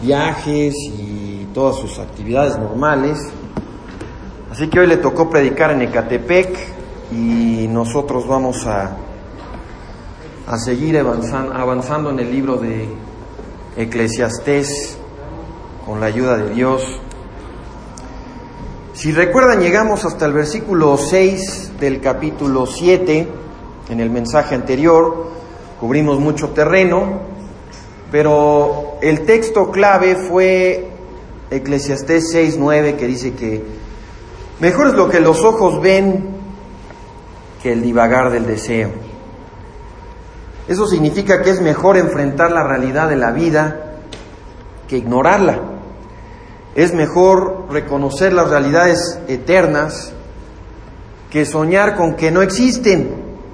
viajes y todas sus actividades normales. Así que hoy le tocó predicar en Ecatepec y nosotros vamos a seguir avanzando en el libro de Eclesiastés con la ayuda de Dios. Si recuerdan, llegamos hasta el versículo 6 del capítulo 7. En el mensaje anterior cubrimos mucho terreno, pero el texto clave fue Eclesiastés 6:9, que dice que mejor es lo que los ojos ven que el divagar del deseo. Eso significa que es mejor enfrentar la realidad de la vida que ignorarla. Es mejor reconocer las realidades eternas que soñar con que no existen.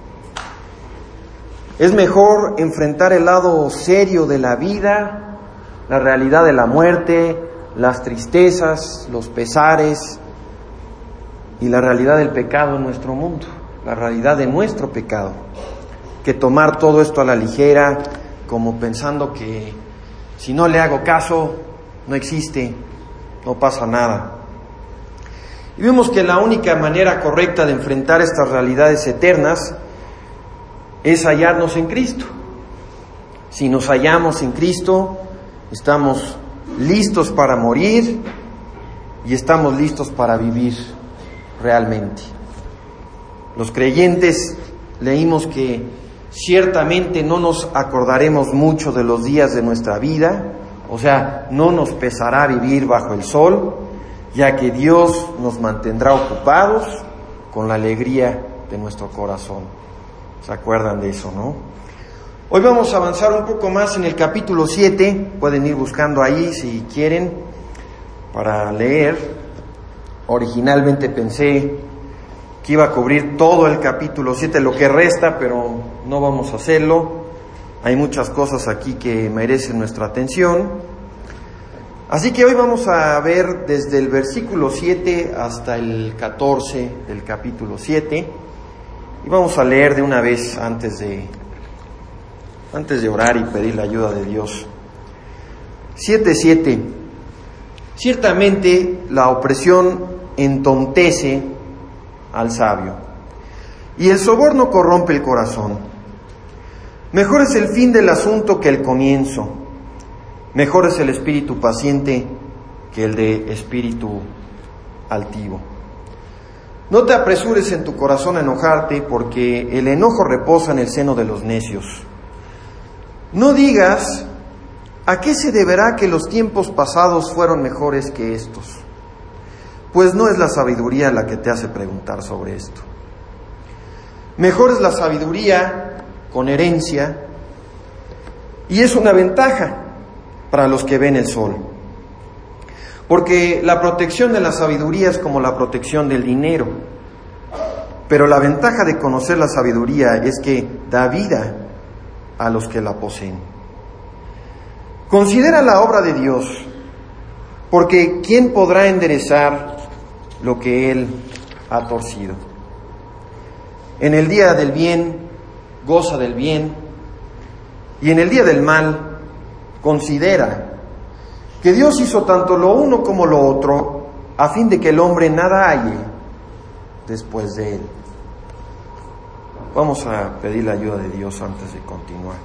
Es mejor enfrentar el lado serio de la vida, la realidad de la muerte, las tristezas, los pesares y la realidad del pecado en nuestro mundo, la realidad de nuestro pecado, que tomar todo esto a la ligera, como pensando que si no le hago caso, no existe, no pasa nada. Y vemos que la única manera correcta de enfrentar estas realidades eternas es hallarnos en Cristo. Si nos hallamos en Cristo, estamos listos para morir y estamos listos para vivir realmente. Los creyentes leímos que ciertamente no nos acordaremos mucho de los días de nuestra vida, o sea, no nos pesará vivir bajo el sol, ya que Dios nos mantendrá ocupados con la alegría de nuestro corazón. ¿Se acuerdan de eso, no? Hoy vamos a avanzar un poco más en el capítulo 7. Pueden ir buscando ahí si quieren para leer. Originalmente pensé que iba a cubrir todo el capítulo 7, lo que resta, pero no vamos a hacerlo. Hay muchas cosas aquí que merecen nuestra atención. Así que hoy vamos a ver desde el versículo 7 hasta el 14 del capítulo 7. Y vamos a leer de una vez antes de orar y pedir la ayuda de Dios. 7:7. Ciertamente la opresión entontece al sabio, y el soborno corrompe el corazón. Mejor es el fin del asunto que el comienzo. Mejor es el espíritu paciente que el de espíritu altivo. No te apresures en tu corazón a enojarte, porque el enojo reposa en el seno de los necios. No digas, ¿a qué se deberá que los tiempos pasados fueron mejores que estos? Pues no es la sabiduría la que te hace preguntar sobre esto. Mejor es la sabiduría con herencia, y es una ventaja para los que ven el sol. Porque la protección de la sabiduría es como la protección del dinero. Pero la ventaja de conocer la sabiduría es que da vida a los que la poseen. Considera la obra de Dios, porque ¿quién podrá enderezar lo que Él ha torcido? En el día del bien, goza del bien, y en el día del mal, considera que Dios hizo tanto lo uno como lo otro, a fin de que el hombre nada halle después de él. Vamos a pedir la ayuda de Dios antes de continuar.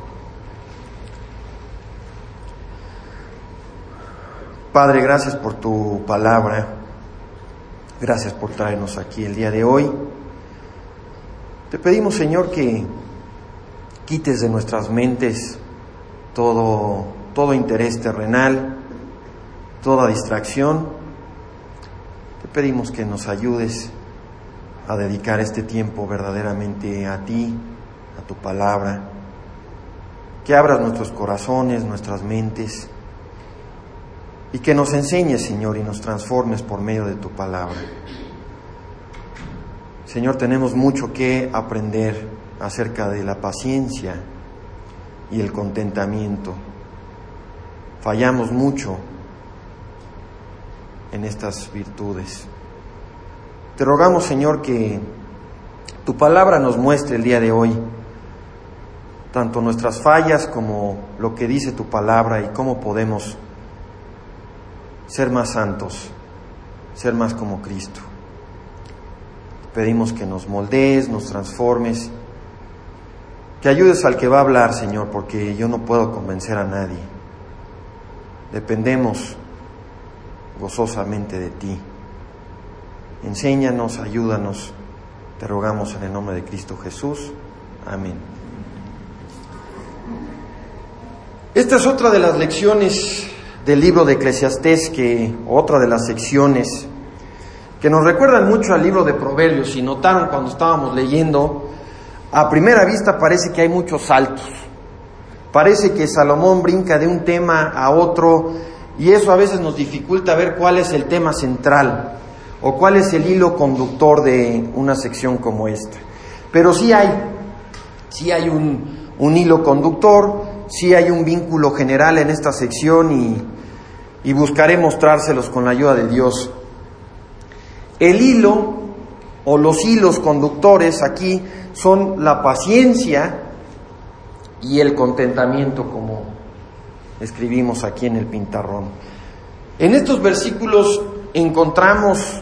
Padre, gracias por tu palabra. Gracias por traernos aquí el día de hoy. Te pedimos, Señor, que quites de nuestras mentes todo interés terrenal, toda distracción. Te pedimos que nos ayudes a dedicar este tiempo verdaderamente a ti, a tu palabra, que abras nuestros corazones, nuestras mentes, y que nos enseñes, Señor, y nos transformes por medio de tu palabra. Señor, tenemos mucho que aprender acerca de la paciencia y el contentamiento. Fallamos mucho en estas virtudes. Te rogamos, Señor, que tu palabra nos muestre el día de hoy tanto nuestras fallas como lo que dice tu palabra y cómo podemos ser más santos, ser más como Cristo. Pedimos que nos moldees, nos transformes, que ayudes al que va a hablar, Señor, porque yo no puedo convencer a nadie. Dependemos gozosamente de ti. Enséñanos, ayúdanos, te rogamos en el nombre de Cristo Jesús. Amén. Esta es otra de las lecciones del libro de Eclesiastés, otra de las secciones que nos recuerdan mucho al libro de Proverbios. Si notaron cuando estábamos leyendo, a primera vista parece que hay muchos saltos. Parece que Salomón brinca de un tema a otro y eso a veces nos dificulta ver cuál es el tema central o cuál es el hilo conductor de una sección como esta. Pero sí hay un hilo conductor, sí hay un vínculo general en esta sección y buscaré mostrárselos con la ayuda de Dios. El hilo o los hilos conductores aquí son la paciencia y el contentamiento, como escribimos aquí en el pintarrón. En estos versículos encontramos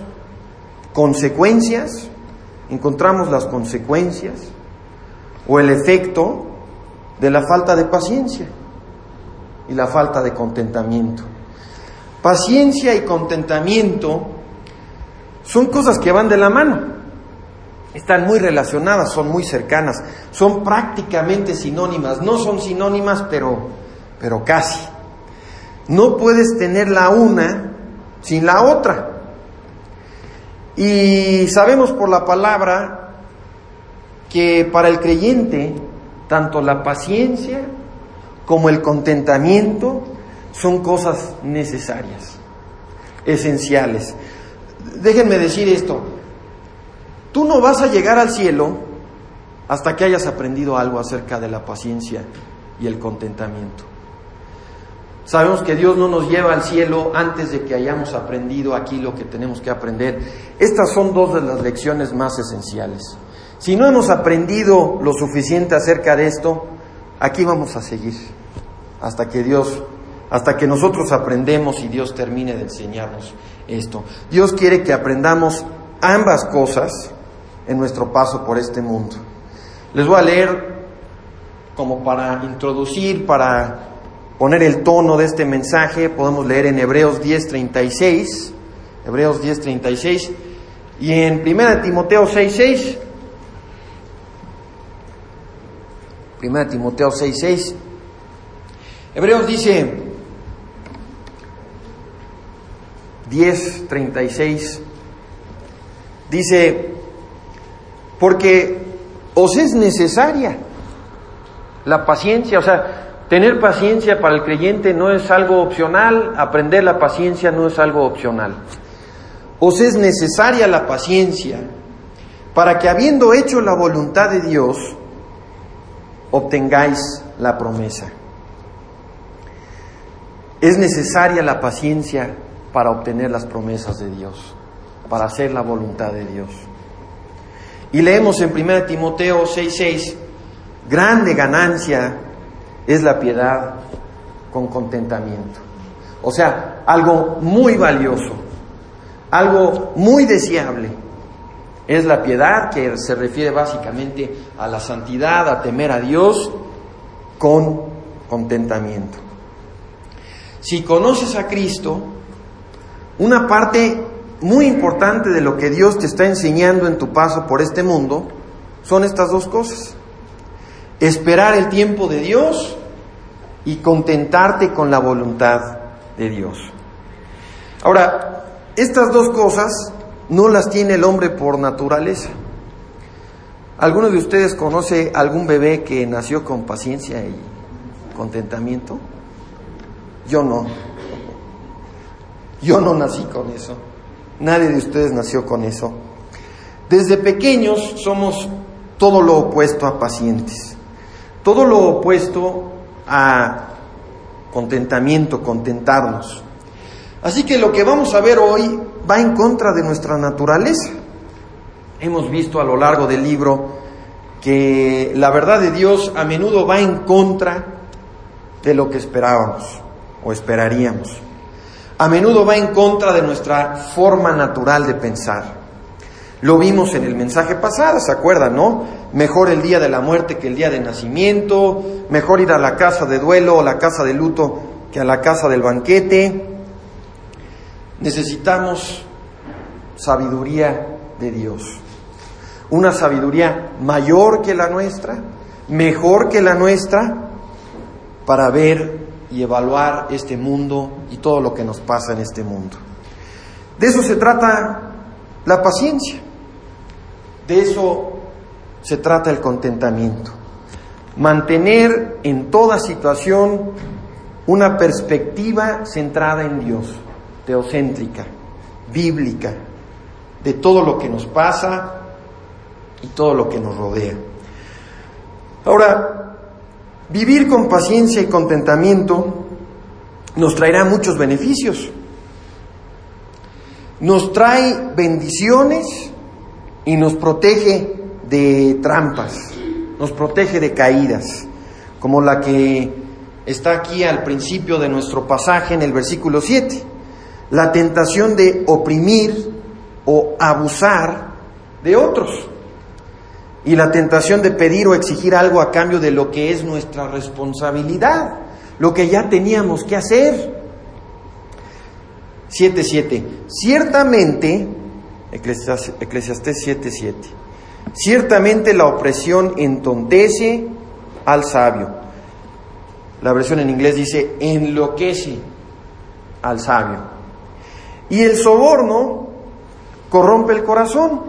las consecuencias o el efecto de la falta de paciencia y la falta de contentamiento. Paciencia y contentamiento son cosas que van de la mano, están muy relacionadas, son muy cercanas, son prácticamente sinónimas. No son sinónimas, pero casi. No puedes tener la una sin la otra. Y sabemos por la palabra que para el creyente tanto la paciencia como el contentamiento son cosas necesarias, esenciales. Déjenme decir esto: tú no vas a llegar al cielo hasta que hayas aprendido algo acerca de la paciencia y el contentamiento. Sabemos que Dios no nos lleva al cielo antes de que hayamos aprendido aquí lo que tenemos que aprender. Estas son dos de las lecciones más esenciales. Si no hemos aprendido lo suficiente acerca de esto, aquí vamos a seguir hasta que nosotros aprendemos y Dios termine de enseñarnos esto. Dios quiere que aprendamos ambas cosas en nuestro paso por este mundo. Les voy a leer como para introducir, para poner el tono de este mensaje. Podemos leer en Hebreos 10:36, y en 1 Timoteo 6:6. 1 Timoteo 6:6. Hebreos dice 10:36. Dice: porque os es necesaria la paciencia. O sea, tener paciencia para el creyente no es algo opcional, aprender la paciencia no es algo opcional. Os es necesaria la paciencia para que, habiendo hecho la voluntad de Dios, obtengáis la promesa. Es necesaria la paciencia para obtener las promesas de Dios, para hacer la voluntad de Dios. Y leemos en 1 Timoteo 6:6: grande ganancia es la piedad con contentamiento. O sea, algo muy valioso, algo muy deseable es la piedad, que se refiere básicamente a la santidad, a temer a Dios con contentamiento. Si conoces a Cristo, una parte muy importante de lo que Dios te está enseñando en tu paso por este mundo son estas dos cosas: esperar el tiempo de Dios y contentarte con la voluntad de Dios. Ahora, estas dos cosas no las tiene el hombre por naturaleza. ¿Alguno de ustedes conoce algún bebé que nació con paciencia y contentamiento? Yo no. Yo no nací con eso. Nadie de ustedes nació con eso. Desde pequeños somos todo lo opuesto a pacientes, todo lo opuesto a contentamiento, contentarnos. Así que lo que vamos a ver hoy va en contra de nuestra naturaleza. Hemos visto a lo largo del libro que la verdad de Dios a menudo va en contra de lo que esperábamos o esperaríamos. A menudo va en contra de nuestra forma natural de pensar. Lo vimos en el mensaje pasado, ¿se acuerdan, no? Mejor el día de la muerte que el día de nacimiento, mejor ir a la casa de duelo o la casa de luto que a la casa del banquete. Necesitamos sabiduría de Dios, una sabiduría mayor que la nuestra, mejor que la nuestra, para ver y evaluar este mundo y todo lo que nos pasa en este mundo. De eso se trata la paciencia, de eso se trata el contentamiento. Mantener en toda situación una perspectiva centrada en Dios, teocéntrica, bíblica, de todo lo que nos pasa y todo lo que nos rodea. Ahora, vivir con paciencia y contentamiento nos traerá muchos beneficios. Nos trae bendiciones y nos protege de trampas, nos protege de caídas, como la que está aquí al principio de nuestro pasaje en el versículo 7. La tentación de oprimir o abusar de otros. Y la tentación de pedir o exigir algo a cambio de lo que es nuestra responsabilidad, lo que ya teníamos que hacer. 7:7. Ciertamente, Eclesiastés 7:7. Ciertamente la opresión entontece al sabio. La versión en inglés dice enloquece al sabio. Y el soborno corrompe el corazón.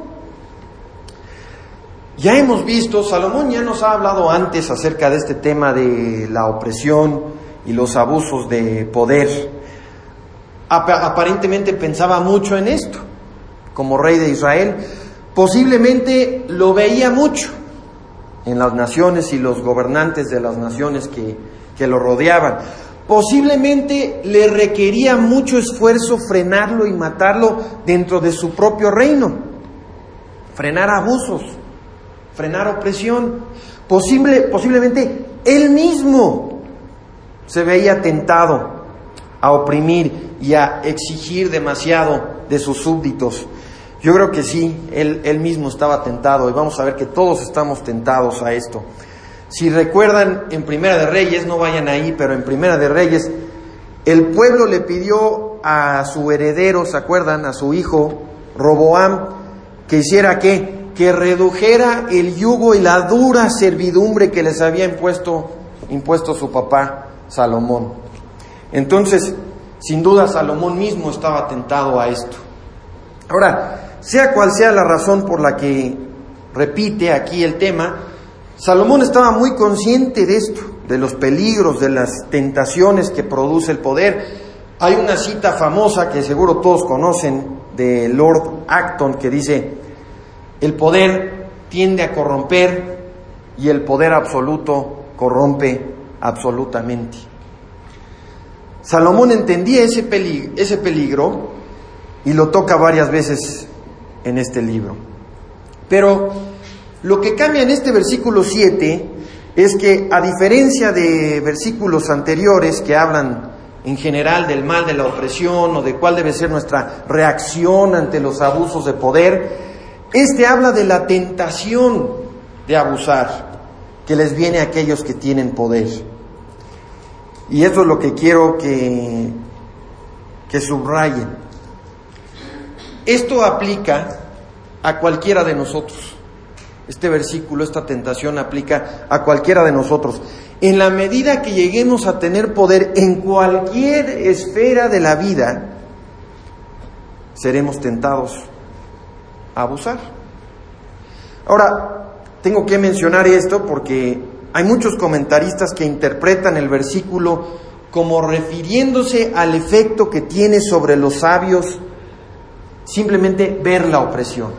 Ya hemos visto, Salomón ya nos ha hablado antes acerca de este tema de la opresión y los abusos de poder. Aparentemente pensaba mucho en esto, como rey de Israel. Posiblemente lo veía mucho en las naciones y los gobernantes de las naciones que lo rodeaban. Posiblemente le requería mucho esfuerzo frenarlo y matarlo dentro de su propio reino. Frenar abusos, frenar opresión. Posiblemente él mismo se veía tentado a oprimir y a exigir demasiado de sus súbditos. Yo creo que sí, él mismo estaba tentado, y vamos a ver que todos estamos tentados a esto. Si recuerdan, en Primera de Reyes, no vayan ahí, pero en Primera de Reyes, el pueblo le pidió a su heredero, ¿se acuerdan? A su hijo, Roboam, que hiciera ¿qué? Que redujera el yugo y la dura servidumbre que les había impuesto su papá, Salomón. Entonces, sin duda, Salomón mismo estaba tentado a esto. Ahora, sea cual sea la razón por la que repite aquí el tema, Salomón estaba muy consciente de esto, de los peligros, de las tentaciones que produce el poder. Hay una cita famosa que seguro todos conocen de Lord Acton que dice: el poder tiende a corromper y el poder absoluto corrompe absolutamente. Salomón entendía ese peligro y lo toca varias veces en este libro. Pero lo que cambia en este versículo 7 es que, a diferencia de versículos anteriores que hablan en general del mal de la opresión o de cuál debe ser nuestra reacción ante los abusos de poder, este habla de la tentación de abusar que les viene a aquellos que tienen poder. Y eso es lo que quiero que subrayen. Esto aplica a cualquiera de nosotros. Este versículo, esta tentación aplica a cualquiera de nosotros. En la medida que lleguemos a tener poder en cualquier esfera de la vida, seremos tentados a abusar. Ahora, tengo que mencionar esto porque hay muchos comentaristas que interpretan el versículo como refiriéndose al efecto que tiene sobre los sabios simplemente ver la opresión.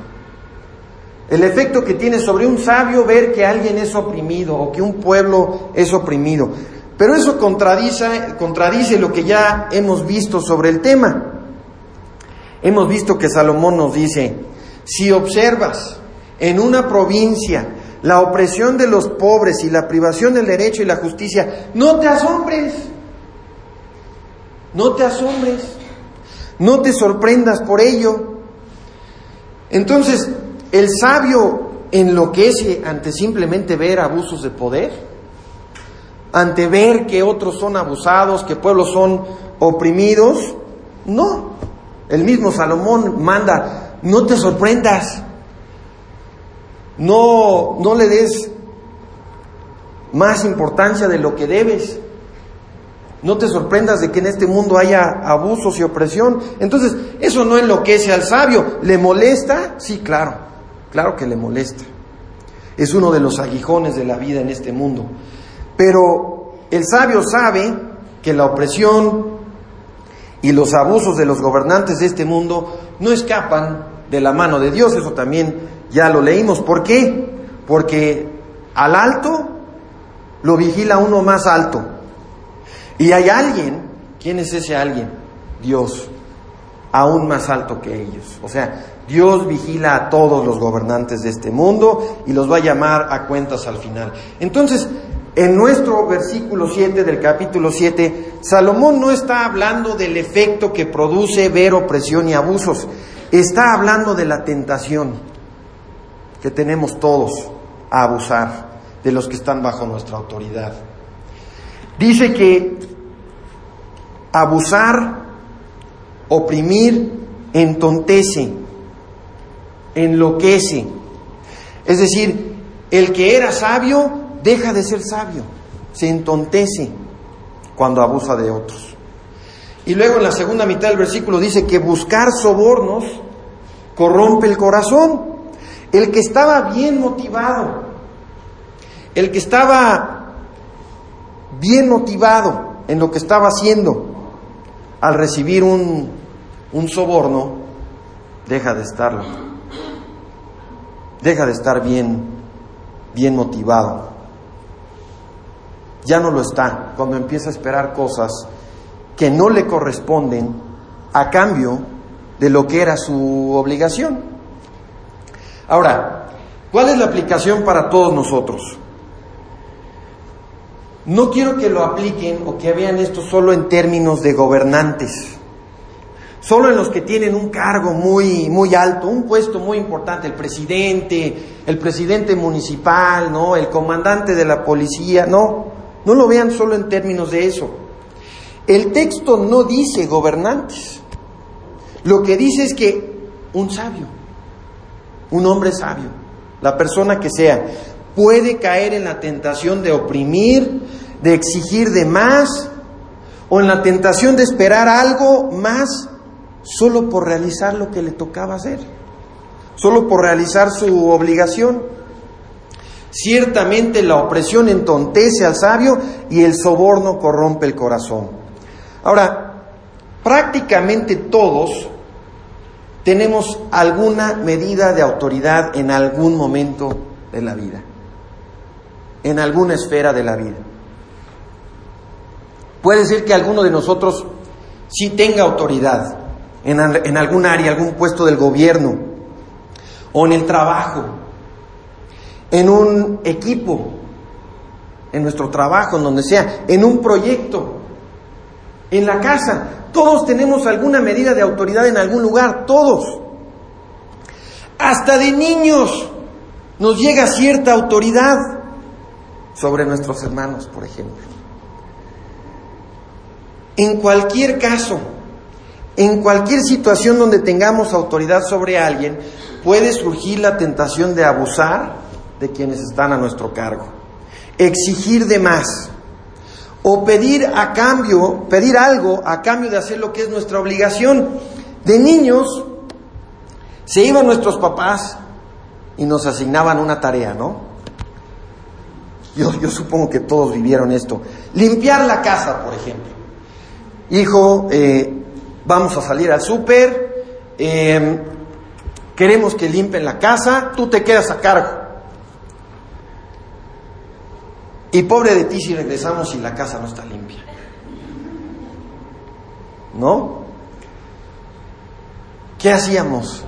El efecto que tiene sobre un sabio ver que alguien es oprimido o que un pueblo es oprimido. Pero eso contradice lo que ya hemos visto sobre el tema. Hemos visto que Salomón nos dice: si observas en una provincia la opresión de los pobres y la privación del derecho y la justicia, no te asombres. No te asombres. No te sorprendas por ello. Entonces, el sabio enloquece ante simplemente ver abusos de poder, ante ver que otros son abusados, que pueblos son oprimidos. No, el mismo Salomón manda, no te sorprendas, no le des más importancia de lo que debes. No te sorprendas de que en este mundo haya abusos y opresión. Entonces, eso no enloquece al sabio. ¿Le molesta? Sí, claro que le molesta. Es uno de los aguijones de la vida en este mundo. Pero el sabio sabe que la opresión y los abusos de los gobernantes de este mundo no escapan de la mano de Dios. Eso también ya lo leímos. ¿Por qué? Porque al alto lo vigila uno más alto. Y hay alguien, ¿quién es ese alguien? Dios, aún más alto que ellos. O sea, Dios vigila a todos los gobernantes de este mundo y los va a llamar a cuentas al final. Entonces, en nuestro versículo 7 del capítulo 7, Salomón no está hablando del efecto que produce ver opresión y abusos. Está hablando de la tentación que tenemos todos a abusar de los que están bajo nuestra autoridad. Dice que abusar, oprimir, entontece, enloquece. Es decir, el que era sabio deja de ser sabio, se entontece cuando abusa de otros. Y luego en la segunda mitad del versículo dice que buscar sobornos corrompe el corazón. El que estaba bien motivado, el que estaba bien motivado en lo que estaba haciendo, al recibir un soborno, deja de estarlo. Deja de estar bien motivado. Ya no lo está cuando empieza a esperar cosas que no le corresponden a cambio de lo que era su obligación. Ahora, ¿cuál es la aplicación para todos nosotros? No quiero que lo apliquen o que vean esto solo en términos de gobernantes, solo en los que tienen un cargo muy alto, un puesto muy importante, el presidente municipal, ¿no? El comandante de la policía. No lo vean solo en términos de eso. El texto no dice gobernantes. Lo que dice es que un sabio, un hombre sabio, la persona que sea, puede caer en la tentación de oprimir, de exigir de más, o en la tentación de esperar algo más solo por realizar lo que le tocaba hacer, solo por realizar su obligación. Ciertamente la opresión entontece al sabio y el soborno corrompe el corazón. Ahora, prácticamente todos tenemos alguna medida de autoridad en algún momento de la vida, en alguna esfera de la vida. Puede ser que alguno de nosotros sí tenga autoridad en algún área, algún puesto del gobierno, o en el trabajo, en un equipo, en nuestro trabajo, en donde sea, en un proyecto, en la casa. Todos tenemos alguna medida de autoridad en algún lugar, todos. Hasta de niños nos llega cierta autoridad sobre nuestros hermanos, por ejemplo. En cualquier caso, en cualquier situación donde tengamos autoridad sobre alguien, puede surgir la tentación de abusar de quienes están a nuestro cargo, exigir de más, o pedir algo a cambio de hacer lo que es nuestra obligación. De niños se iban nuestros papás y nos asignaban una tarea, ¿no? Yo supongo que todos vivieron esto. Limpiar la casa, por ejemplo. Hijo, vamos a salir al súper, queremos que limpien la casa, tú te quedas a cargo. Y pobre de ti si regresamos y la casa no está limpia, ¿no? ¿Qué hacíamos?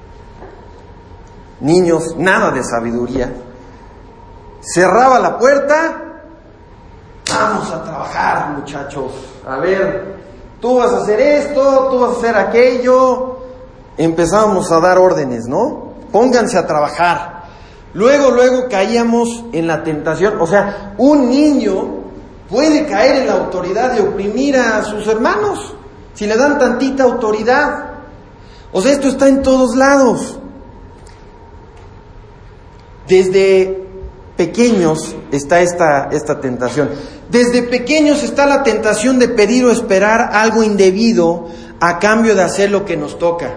Niños, nada de sabiduría. Cerraba la puerta. Vamos a trabajar, muchachos. A ver, Tú vas a hacer esto, tú vas a hacer aquello. Empezábamos a dar órdenes, ¿no? Pónganse a trabajar. Luego caíamos en la tentación. O sea, un niño puede caer en la autoridad de oprimir a sus hermanos si le dan tantita autoridad. O sea, esto está en todos lados. Desde pequeños está esta tentación. Desde pequeños está la tentación de pedir o esperar algo indebido a cambio de hacer lo que nos toca.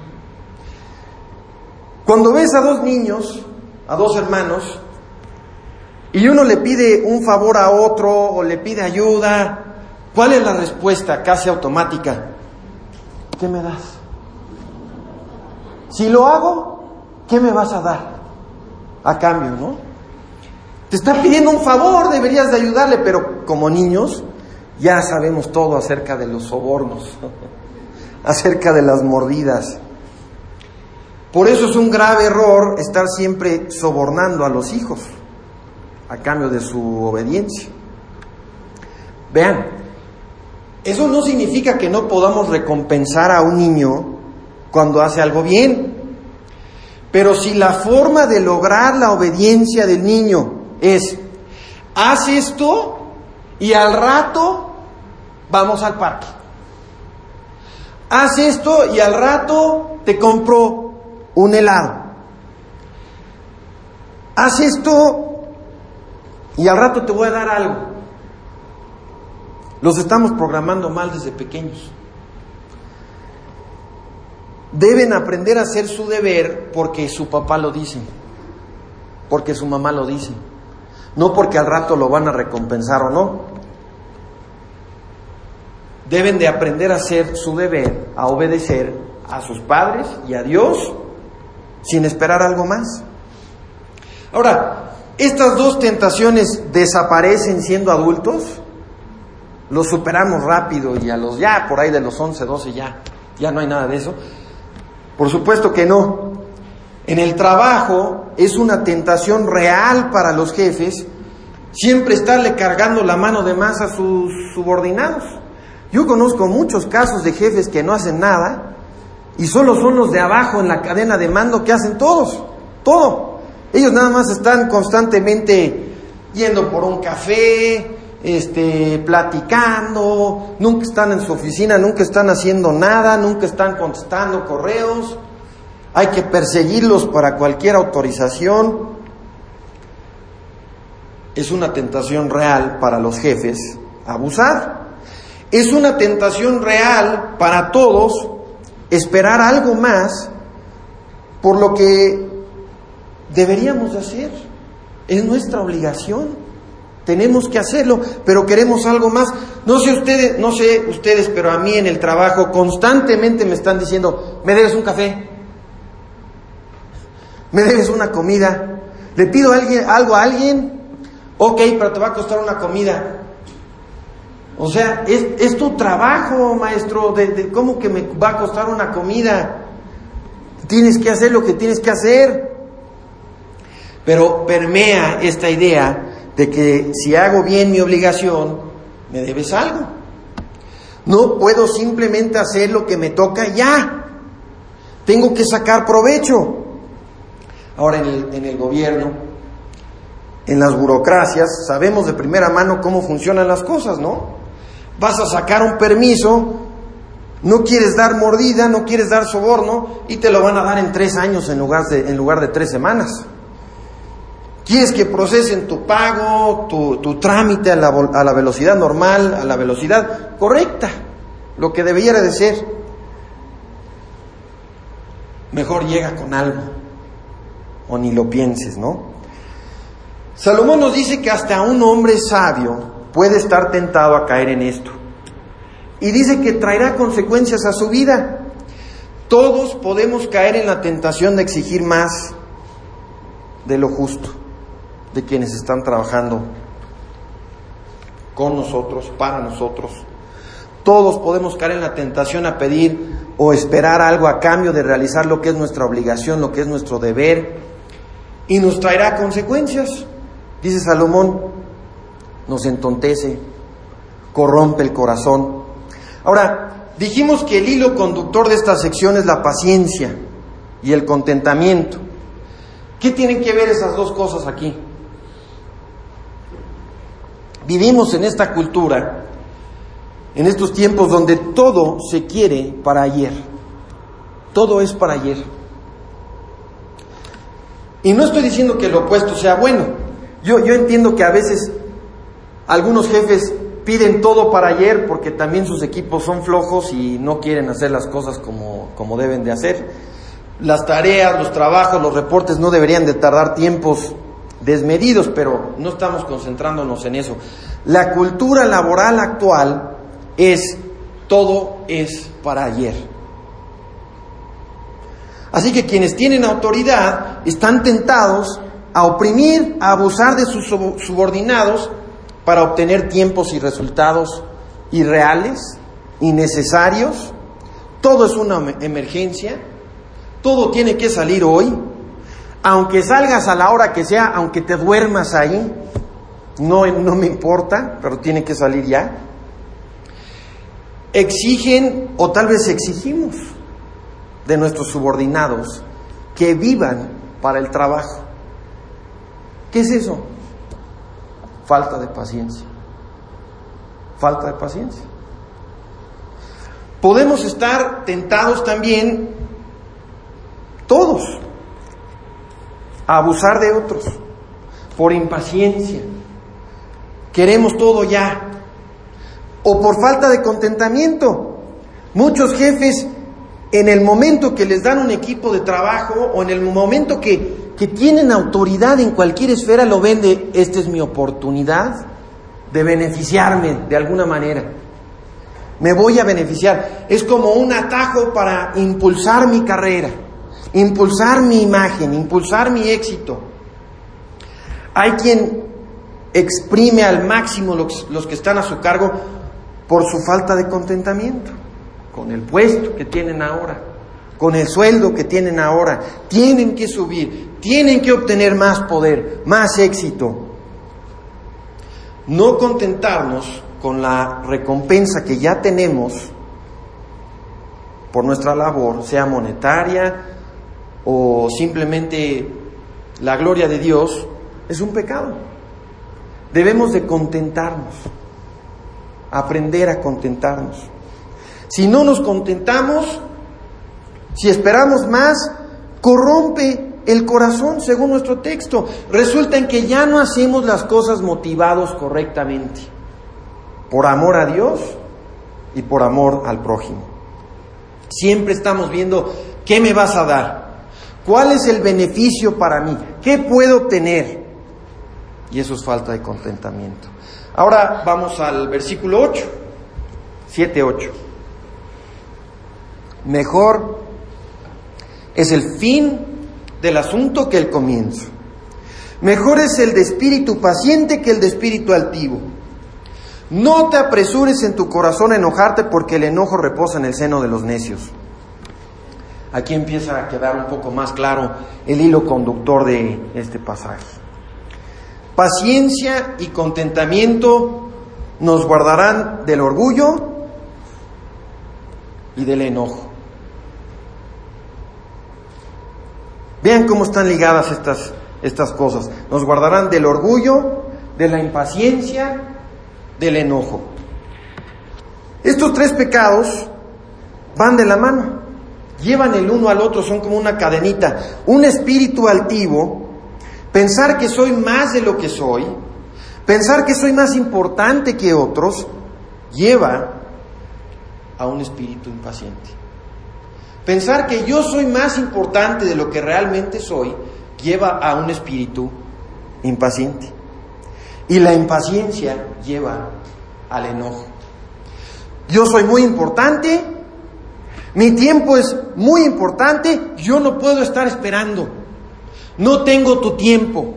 Cuando ves a dos niños, a dos hermanos, y uno le pide un favor a otro o le pide ayuda, ¿cuál es la respuesta casi automática? ¿Qué me das? Si lo hago, ¿qué me vas a dar a cambio, no? Te está pidiendo un favor, deberías de ayudarle, pero como niños ya sabemos todo acerca de los sobornos, acerca de las mordidas. Por eso es un grave error estar siempre sobornando a los hijos a cambio de su obediencia. Vean, eso no significa que no podamos recompensar a un niño cuando hace algo bien. Pero si la forma de lograr la obediencia del niño es, haz esto y al rato vamos al parque. Haz esto y al rato te compro un helado. Haz esto y al rato te voy a dar algo. Los estamos programando mal desde pequeños. Deben aprender a hacer su deber porque su papá lo dice, porque su mamá lo dice, no porque al rato lo van a recompensar o no. Deben de aprender a hacer su deber, a obedecer a sus padres y a Dios sin esperar algo más. Ahora, estas dos tentaciones desaparecen siendo adultos. Los superamos rápido y a los ya por ahí de los 11, 12 ya no hay nada de eso. Por supuesto que no. En el trabajo es una tentación real para los jefes siempre estarle cargando la mano de más a sus subordinados. Yo conozco muchos casos de jefes que no hacen nada y solo son los de abajo en la cadena de mando que hacen todo. Ellos nada más están constantemente yendo por un café, platicando, nunca están en su oficina, nunca están haciendo nada, nunca están contestando correos. Hay que perseguirlos para cualquier autorización. Es una tentación real para los jefes abusar. Es una tentación real para todos esperar algo más por lo que deberíamos de hacer. Es nuestra obligación. Tenemos que hacerlo, pero queremos algo más. No sé ustedes, pero a mí en el trabajo constantemente me están diciendo, ¿me debes un café? ¿Me debes una comida? ¿Le pido algo a alguien? Ok, pero te va a costar una comida. O sea, es tu trabajo, maestro, ¿cómo que me va a costar una comida? Tienes que hacer lo que tienes que hacer. Pero permea esta idea de que si hago bien mi obligación, me debes algo. No puedo simplemente hacer lo que me toca ya. Tengo que sacar provecho. Ahora en el gobierno, en las burocracias, sabemos de primera mano cómo funcionan las cosas, ¿no? Vas a sacar un permiso, no quieres dar mordida, no quieres dar soborno y te lo van a dar en 3 años en lugar de 3 semanas. Quieres que procesen tu pago, tu trámite a la velocidad normal, a la velocidad correcta, lo que debiera de ser. Mejor llega con algo, o ni lo pienses, ¿no? Salomón nos dice que hasta un hombre sabio puede estar tentado a caer en esto. Y dice que traerá consecuencias a su vida. Todos podemos caer en la tentación de exigir más de lo justo de quienes están trabajando con nosotros, para nosotros. Todos podemos caer en la tentación a pedir o esperar algo a cambio de realizar lo que es nuestra obligación, lo que es nuestro deber, y nos traerá consecuencias. Dice Salomón, nos entontece, corrompe el corazón. Ahora, dijimos que el hilo conductor de esta sección es la paciencia y el contentamiento. ¿Qué tienen que ver esas dos cosas aquí? Vivimos en esta cultura, en estos tiempos donde todo se quiere para ayer. Todo es para ayer. Y no estoy diciendo que lo opuesto sea bueno. Yo entiendo que a veces algunos jefes piden todo para ayer porque también sus equipos son flojos y no quieren hacer las cosas como deben de hacer. Las tareas, los trabajos, los reportes no deberían de tardar tiempos desmedidos, pero no estamos concentrándonos en eso. La cultura laboral actual es todo es para ayer. Así que quienes tienen autoridad están tentados a oprimir, a abusar de sus subordinados para obtener tiempos y resultados irreales, innecesarios. Todo es una emergencia, todo tiene que salir hoy, aunque salgas a la hora que sea, aunque te duermas ahí, no me importa, pero tiene que salir ya. Exigen, o tal vez exigimos de nuestros subordinados que vivan para el trabajo. ¿Qué es eso? Falta de paciencia. Falta de paciencia. Podemos estar tentados también, todos, a abusar de otros por impaciencia. Queremos todo ya. O por falta de contentamiento. Muchos jefes, en el momento que les dan un equipo de trabajo o en el momento que tienen autoridad en cualquier esfera, lo ven de: esta es mi oportunidad de beneficiarme de alguna manera. Me voy a beneficiar. Es como un atajo para impulsar mi carrera, impulsar mi imagen, impulsar mi éxito. Hay quien exprime al máximo los que están a su cargo por su falta de contentamiento con el puesto que tienen ahora, con el sueldo que tienen ahora. Tienen que subir, tienen que obtener más poder, más éxito. No contentarnos con la recompensa que ya tenemos por nuestra labor, sea monetaria o simplemente la gloria de Dios, es un pecado. Debemos de contentarnos, aprender a contentarnos. Si no nos contentamos, si esperamos más, corrompe el corazón, según nuestro texto. Resulta en que ya no hacemos las cosas motivados correctamente, por amor a Dios y por amor al prójimo. Siempre estamos viendo: ¿qué me vas a dar? ¿Cuál es el beneficio para mí? ¿Qué puedo obtener? Y eso es falta de contentamiento. Ahora vamos al versículo 8, 7-8. Mejor es el fin del asunto que el comienzo. Mejor es el de espíritu paciente que el de espíritu altivo. No te apresures en tu corazón a enojarte, porque el enojo reposa en el seno de los necios. Aquí empieza a quedar un poco más claro el hilo conductor de este pasaje. Paciencia y contentamiento nos guardarán del orgullo y del enojo. Vean cómo están ligadas estas cosas. Nos guardarán del orgullo, de la impaciencia, del enojo. Estos tres pecados van de la mano, llevan el uno al otro, son como una cadenita. Un espíritu altivo, pensar que soy más de lo que soy, pensar que soy más importante que otros, lleva a un espíritu impaciente. Pensar que yo soy más importante de lo que realmente soy, lleva a un espíritu impaciente. Y la impaciencia lleva al enojo. Yo soy muy importante, mi tiempo es muy importante, yo no puedo estar esperando. No tengo tu tiempo.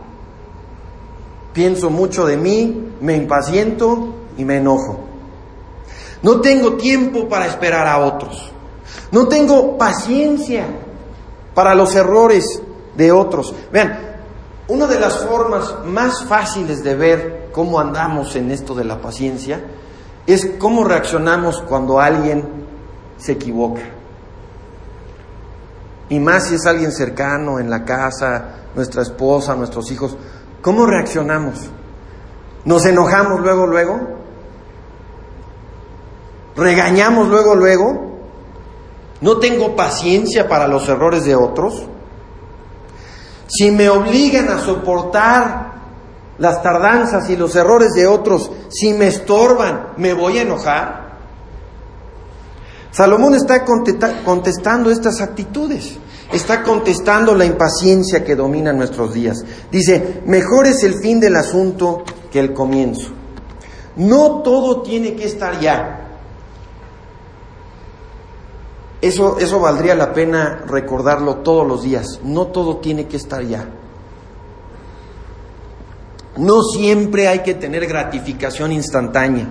Pienso mucho de mí, me impaciento y me enojo. No tengo tiempo para esperar a otros. No tengo paciencia para los errores de otros. Vean, una de las formas más fáciles de ver cómo andamos en esto de la paciencia es cómo reaccionamos cuando alguien se equivoca. Y más si es alguien cercano, en la casa, nuestra esposa, nuestros hijos. ¿Cómo reaccionamos? ¿Nos enojamos luego? ¿Regañamos luego? ¿No tengo paciencia para los errores de otros? Si me obligan a soportar las tardanzas y los errores de otros, si me estorban, ¿me voy a enojar? Salomón está contestando estas actitudes, está contestando la impaciencia que domina nuestros días. Dice, mejor es el fin del asunto que el comienzo. No todo tiene que estar ya. Eso valdría la pena recordarlo todos los días. No todo tiene que estar ya. No siempre hay que tener gratificación instantánea.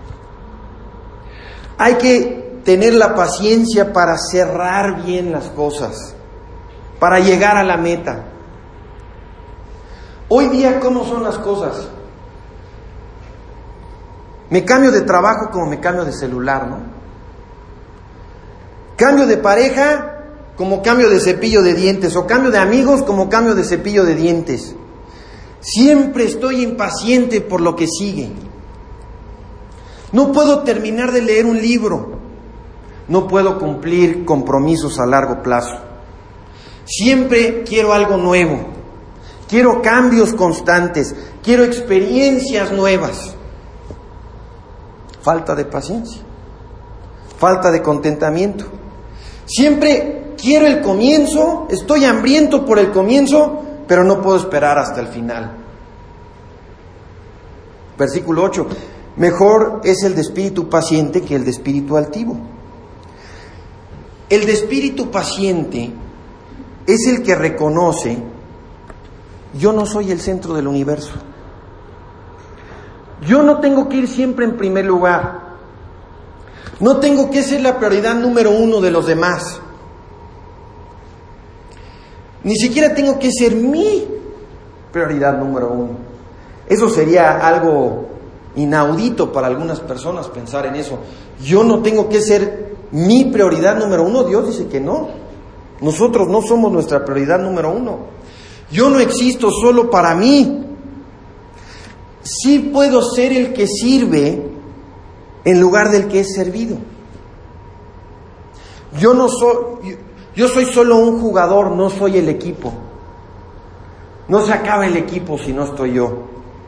Hay que tener la paciencia para cerrar bien las cosas, para llegar a la meta. Hoy día, ¿cómo son las cosas? Me cambio de trabajo como me cambio de celular, ¿no? Cambio de pareja como cambio de cepillo de dientes, o cambio de amigos como cambio de cepillo de dientes. Siempre estoy impaciente por lo que sigue. No puedo terminar de leer un libro. No puedo cumplir compromisos a largo plazo. Siempre quiero algo nuevo. Quiero cambios constantes. Quiero experiencias nuevas. Falta de paciencia. Falta de contentamiento. Siempre quiero el comienzo, estoy hambriento por el comienzo, pero no puedo esperar hasta el final. Versículo 8. Mejor es el de espíritu paciente que el de espíritu altivo. El de espíritu paciente es el que reconoce: yo no soy el centro del universo. Yo no tengo que ir siempre en primer lugar. No tengo que ser la prioridad número uno de los demás. Ni siquiera tengo que ser mi prioridad número uno. Eso sería algo inaudito para algunas personas pensar en eso. Yo no tengo que ser mi prioridad número uno. Dios dice que no. Nosotros no somos nuestra prioridad número uno. Yo no existo solo para mí. Sí puedo ser el que sirve en lugar del que es servido. Yo soy solo un jugador, no soy el equipo. No se acaba el equipo si no estoy yo.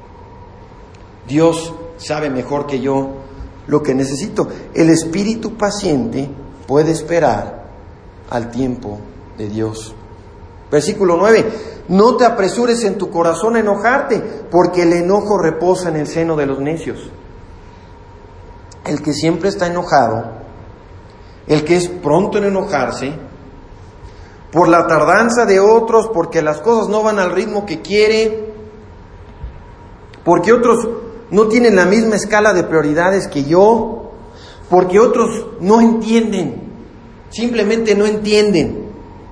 Dios sabe mejor que yo lo que necesito. El espíritu paciente puede esperar al tiempo de Dios. Versículo 9. No te apresures en tu corazón a enojarte, porque el enojo reposa en el seno de los necios. El que siempre está enojado, el que es pronto en enojarse, por la tardanza de otros, porque las cosas no van al ritmo que quiere, porque otros no tienen la misma escala de prioridades que yo, porque otros no entienden, simplemente no entienden.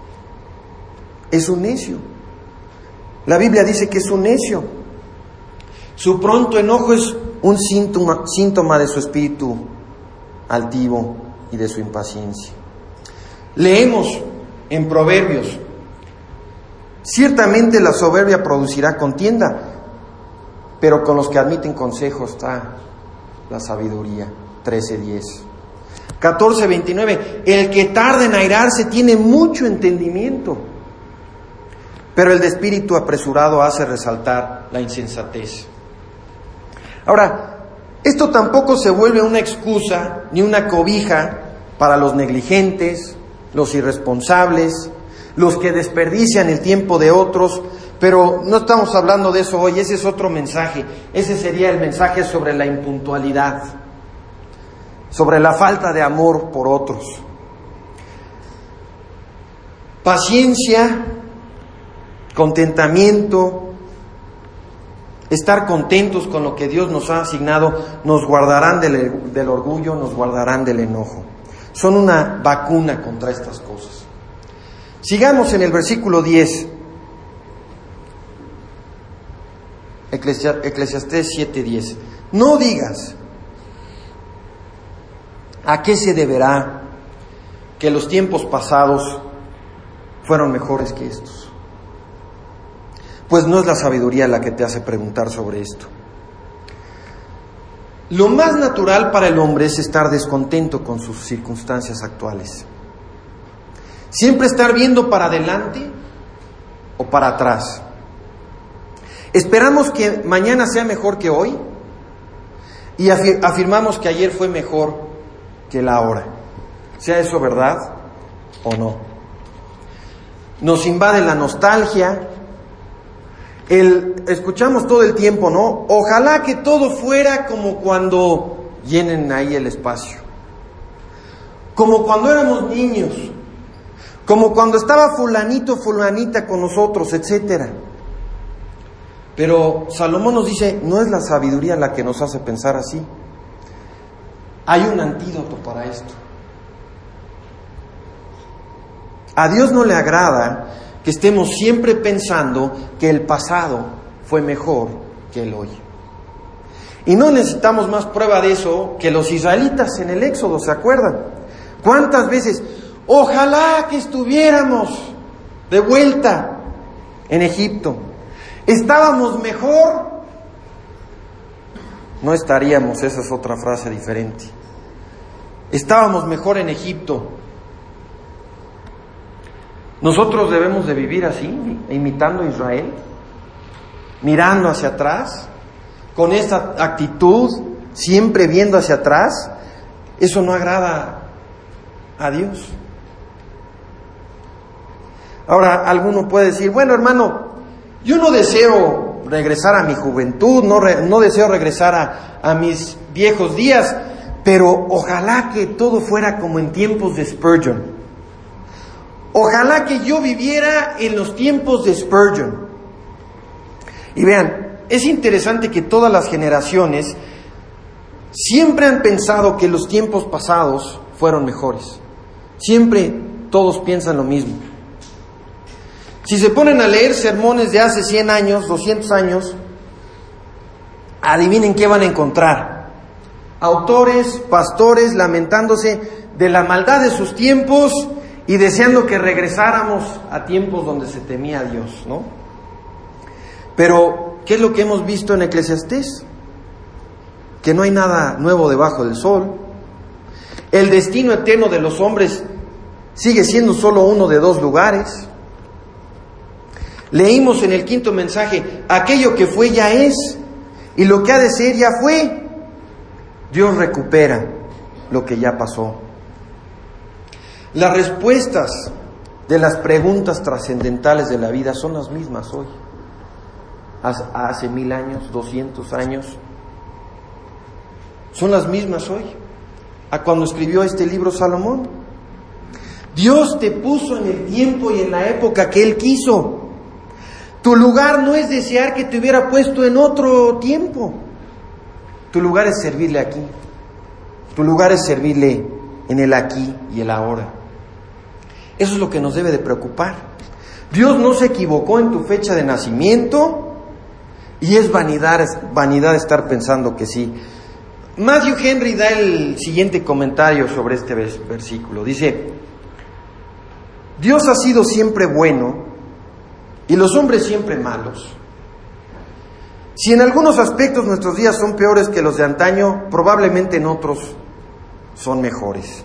Es un necio. La Biblia dice que es un necio. Su pronto enojo es un síntoma de su espíritu altivo y de su impaciencia. Leemos en Proverbios: ciertamente la soberbia producirá contienda, pero con los que admiten consejo está la sabiduría. 13:10. 14:29. El que tarda en airarse tiene mucho entendimiento, pero el de espíritu apresurado hace resaltar la insensatez. Ahora, esto tampoco se vuelve una excusa ni una cobija para los negligentes, los irresponsables, los que desperdician el tiempo de otros, pero no estamos hablando de eso hoy. Ese es otro mensaje. Ese sería el mensaje sobre la impuntualidad, sobre la falta de amor por otros. Paciencia, contentamiento, estar contentos con lo que Dios nos ha asignado, nos guardarán del orgullo, nos guardarán del enojo. Son una vacuna contra estas cosas. Sigamos en el versículo 10. Eclesiastés 7:10. No digas: ¿A qué se deberá que los tiempos pasados fueron mejores que estos? Pues no es la sabiduría la que te hace preguntar sobre esto. Lo más natural para el hombre es estar descontento con sus circunstancias actuales. Siempre estar viendo para adelante o para atrás. Esperamos que mañana sea mejor que hoy y afirmamos que ayer fue mejor que el ahora. ¿Sea eso verdad o no? Nos invade la nostalgia. Escuchamos todo el tiempo, ¿no? Ojalá que todo fuera como cuando llenen ahí el espacio. Como cuando éramos niños. Como cuando estaba fulanito, fulanita con nosotros, etcétera. Pero Salomón nos dice, no es la sabiduría la que nos hace pensar así. Hay un antídoto para esto. A Dios no le agrada que estemos siempre pensando que el pasado fue mejor que el hoy. Y no necesitamos más prueba de eso que los israelitas en el Éxodo, ¿se acuerdan? ¿Cuántas veces? Ojalá que estuviéramos de vuelta en Egipto. ¿Estábamos mejor? No estaríamos, esa es otra frase diferente. Estábamos mejor en Egipto. Nosotros debemos de vivir así, imitando a Israel, mirando hacia atrás, con esta actitud, siempre viendo hacia atrás. Eso no agrada a Dios. Ahora, alguno puede decir, bueno, hermano, yo no deseo regresar a mi juventud, no deseo regresar a mis viejos días, pero ojalá que todo fuera como en tiempos de Spurgeon. Ojalá que yo viviera en los tiempos de Spurgeon. Y vean, es interesante que todas las generaciones siempre han pensado que los tiempos pasados fueron mejores. Siempre todos piensan lo mismo. Si se ponen a leer sermones de hace 100 años, 200 años, adivinen qué van a encontrar. Autores, pastores lamentándose de la maldad de sus tiempos y deseando que regresáramos a tiempos donde se temía a Dios, ¿no? Pero, ¿qué es lo que hemos visto en Eclesiastés? Que no hay nada nuevo debajo del sol. El destino eterno de los hombres sigue siendo solo uno de dos lugares. Leímos en el quinto mensaje, aquello que fue ya es, y lo que ha de ser ya fue. Dios recupera lo que ya pasó. Las respuestas de las preguntas trascendentales de la vida son las mismas hoy. Hace 1000 años, 200 años, son las mismas hoy. A cuando escribió este libro Salomón. Dios te puso en el tiempo y en la época que Él quiso. Tu lugar no es desear que te hubiera puesto en otro tiempo. Tu lugar es servirle aquí. Tu lugar es servirle en el aquí y el ahora. Eso es lo que nos debe de preocupar. Dios no se equivocó en tu fecha de nacimiento y es vanidad estar pensando que sí. Matthew Henry da el siguiente comentario sobre este versículo. Dice, Dios ha sido siempre bueno y los hombres siempre malos. Si en algunos aspectos nuestros días son peores que los de antaño, probablemente en otros son mejores.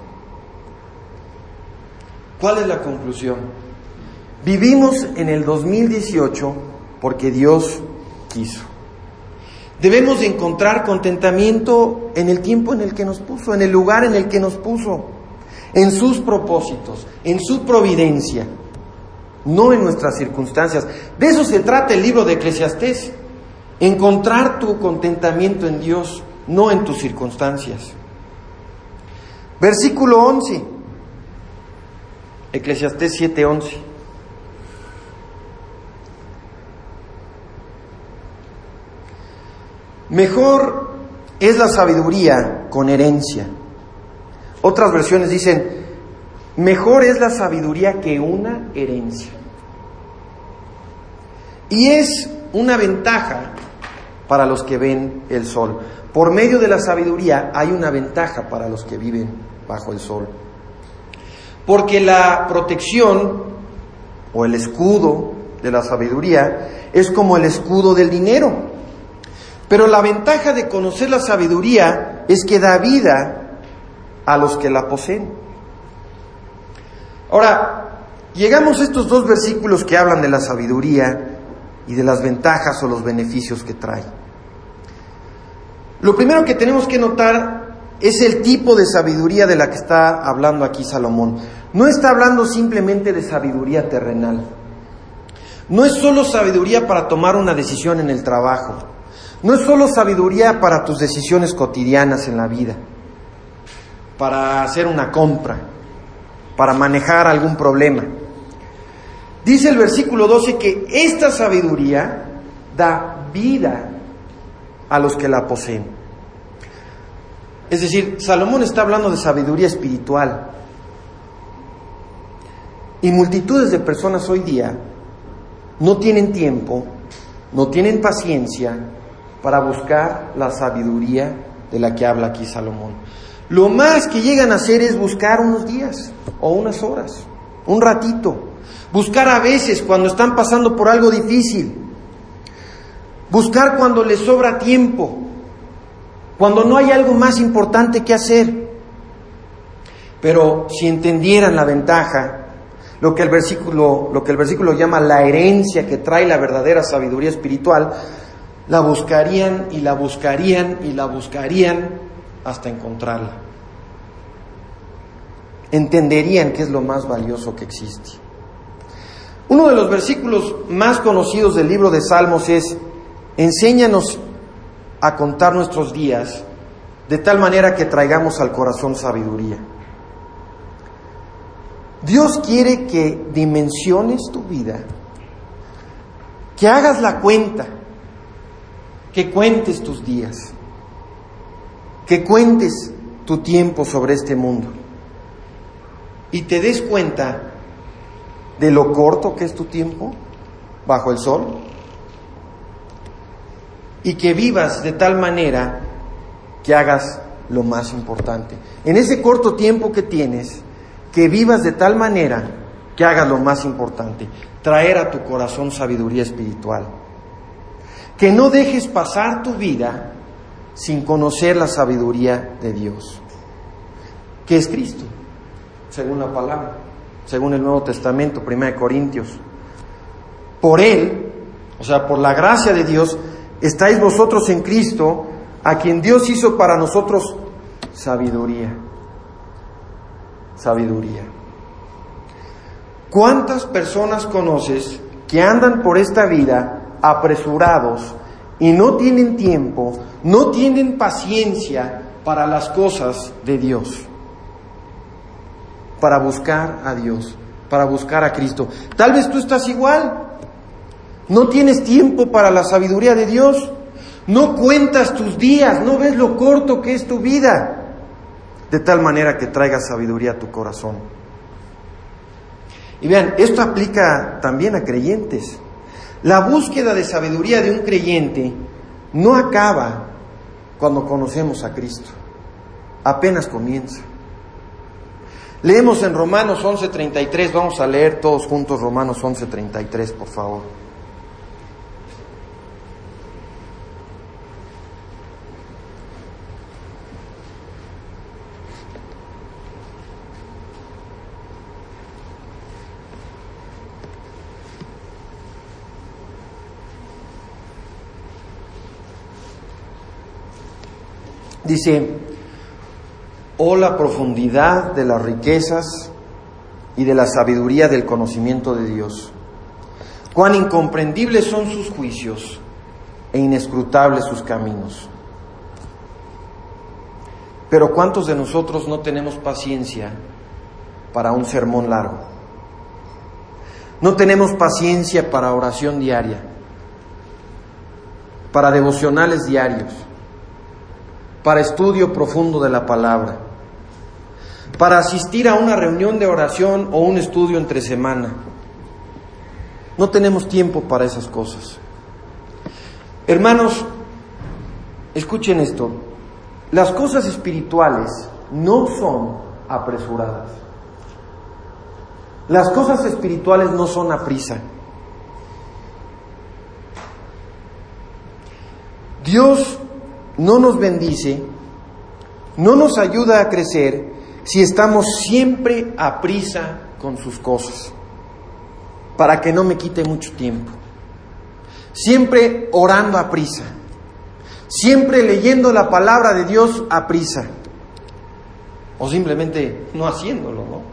¿Cuál es la conclusión? Vivimos en el 2018 porque Dios quiso. Debemos de encontrar contentamiento en el tiempo en el que nos puso, en el lugar en el que nos puso, en sus propósitos, en su providencia, no en nuestras circunstancias. De eso se trata el libro de Eclesiastés. Encontrar tu contentamiento en Dios, no en tus circunstancias. Versículo 11. Eclesiastés 7:11. Mejor es la sabiduría con herencia. Otras versiones dicen, mejor es la sabiduría que una herencia. Y es una ventaja para los que ven el sol. Por medio de la sabiduría hay una ventaja para los que viven bajo el sol. Porque la protección o el escudo de la sabiduría es como el escudo del dinero. Pero la ventaja de conocer la sabiduría es que da vida a los que la poseen. Ahora, llegamos a estos dos versículos que hablan de la sabiduría y de las ventajas o los beneficios que trae. Lo primero que tenemos que notar es el tipo de sabiduría de la que está hablando aquí Salomón. No está hablando simplemente de sabiduría terrenal. No es solo sabiduría para tomar una decisión en el trabajo. No es solo sabiduría para tus decisiones cotidianas en la vida, para hacer una compra, para manejar algún problema. Dice el versículo 12 que esta sabiduría da vida a los que la poseen. Es decir, Salomón está hablando de sabiduría espiritual. Y multitudes de personas hoy día no tienen tiempo, no tienen paciencia para buscar la sabiduría de la que habla aquí Salomón. Lo más que llegan a hacer es buscar unos días o unas horas, un ratito. Buscar a veces cuando están pasando por algo difícil. Buscar cuando les sobra tiempo, cuando no hay algo más importante que hacer. Pero si entendieran la ventaja, lo que el versículo llama la herencia que trae la verdadera sabiduría espiritual, la buscarían y la buscarían y la buscarían hasta encontrarla. Entenderían que es lo más valioso que existe. Uno de los versículos más conocidos del libro de Salmos es: enséñanos a contar nuestros días de tal manera que traigamos al corazón sabiduría. Dios quiere que dimensiones tu vida, que hagas la cuenta, que cuentes tus días, que cuentes tu tiempo sobre este mundo y te des cuenta de lo corto que es tu tiempo bajo el sol, y que vivas de tal manera que hagas lo más importante. En ese corto tiempo que tienes, que vivas de tal manera que hagas lo más importante, traer a tu corazón sabiduría espiritual. Que no dejes pasar tu vida sin conocer la sabiduría de Dios, que es Cristo, según la palabra, según el Nuevo Testamento, 1 Corintios. Por Él, o sea, por la gracia de Dios, estáis vosotros en Cristo, a quien Dios hizo para nosotros sabiduría. Sabiduría. ¿Cuántas personas conoces que andan por esta vida apresurados y no tienen tiempo, no tienen paciencia para las cosas de Dios? Para buscar a Dios, para buscar a Cristo. Tal vez tú estás igual. No tienes tiempo para la sabiduría de Dios. No cuentas tus días, no ves lo corto que es tu vida. De tal manera que traigas sabiduría a tu corazón. Y vean, esto aplica también a creyentes. La búsqueda de sabiduría de un creyente no acaba cuando conocemos a Cristo. Apenas comienza. Leemos en Romanos 11:33, vamos a leer todos juntos Romanos 11:33, por favor. Dice: oh, la profundidad de las riquezas y de la sabiduría del conocimiento de Dios. Cuán incomprendibles son sus juicios e inescrutables sus caminos. Pero ¿cuántos de nosotros no tenemos paciencia para un sermón largo? No tenemos paciencia para oración diaria, para devocionales diarios, para estudio profundo de la palabra, para asistir a una reunión de oración o un estudio entre semana. No tenemos tiempo para esas cosas. Hermanos, escuchen esto. Las cosas espirituales no son apresuradas. Las cosas espirituales no son a prisa. Dios no nos bendice, no nos ayuda a crecer si estamos siempre a prisa con sus cosas, para que no me quite mucho tiempo. Siempre orando a prisa, siempre leyendo la palabra de Dios a prisa, o simplemente no haciéndolo, ¿no?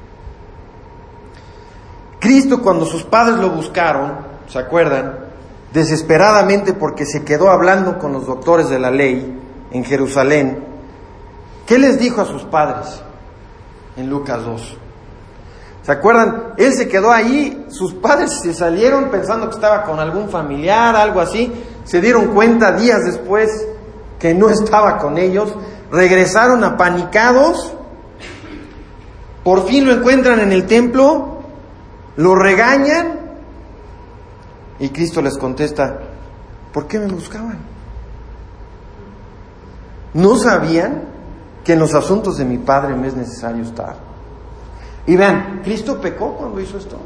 Cristo, cuando sus padres lo buscaron, ¿se acuerdan? Desesperadamente, porque se quedó hablando con los doctores de la ley en Jerusalén. ¿Qué les dijo a sus padres? En Lucas 2. ¿Se acuerdan? Él se quedó ahí, sus padres se salieron pensando que estaba con algún familiar, algo así. Se dieron cuenta días después que no estaba con ellos. Regresaron apanicados. Por fin lo encuentran en el templo. Lo regañan. Y Cristo les contesta: ¿por qué me buscaban? ¿No sabían que en los asuntos de mi Padre me es necesario estar? Y vean, ¿Cristo pecó cuando hizo esto?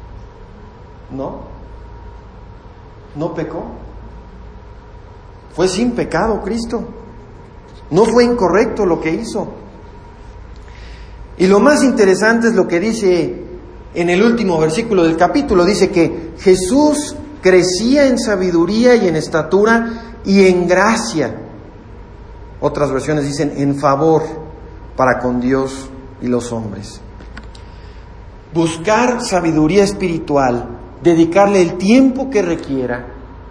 No pecó. Fue sin pecado Cristo. No fue incorrecto lo que hizo. Y lo más interesante es lo que dice en el último versículo del capítulo. Dice que Jesús crecía en sabiduría y en estatura y en gracia. Otras versiones dicen en favor para con Dios y los hombres. Buscar sabiduría espiritual, dedicarle el tiempo que requiera,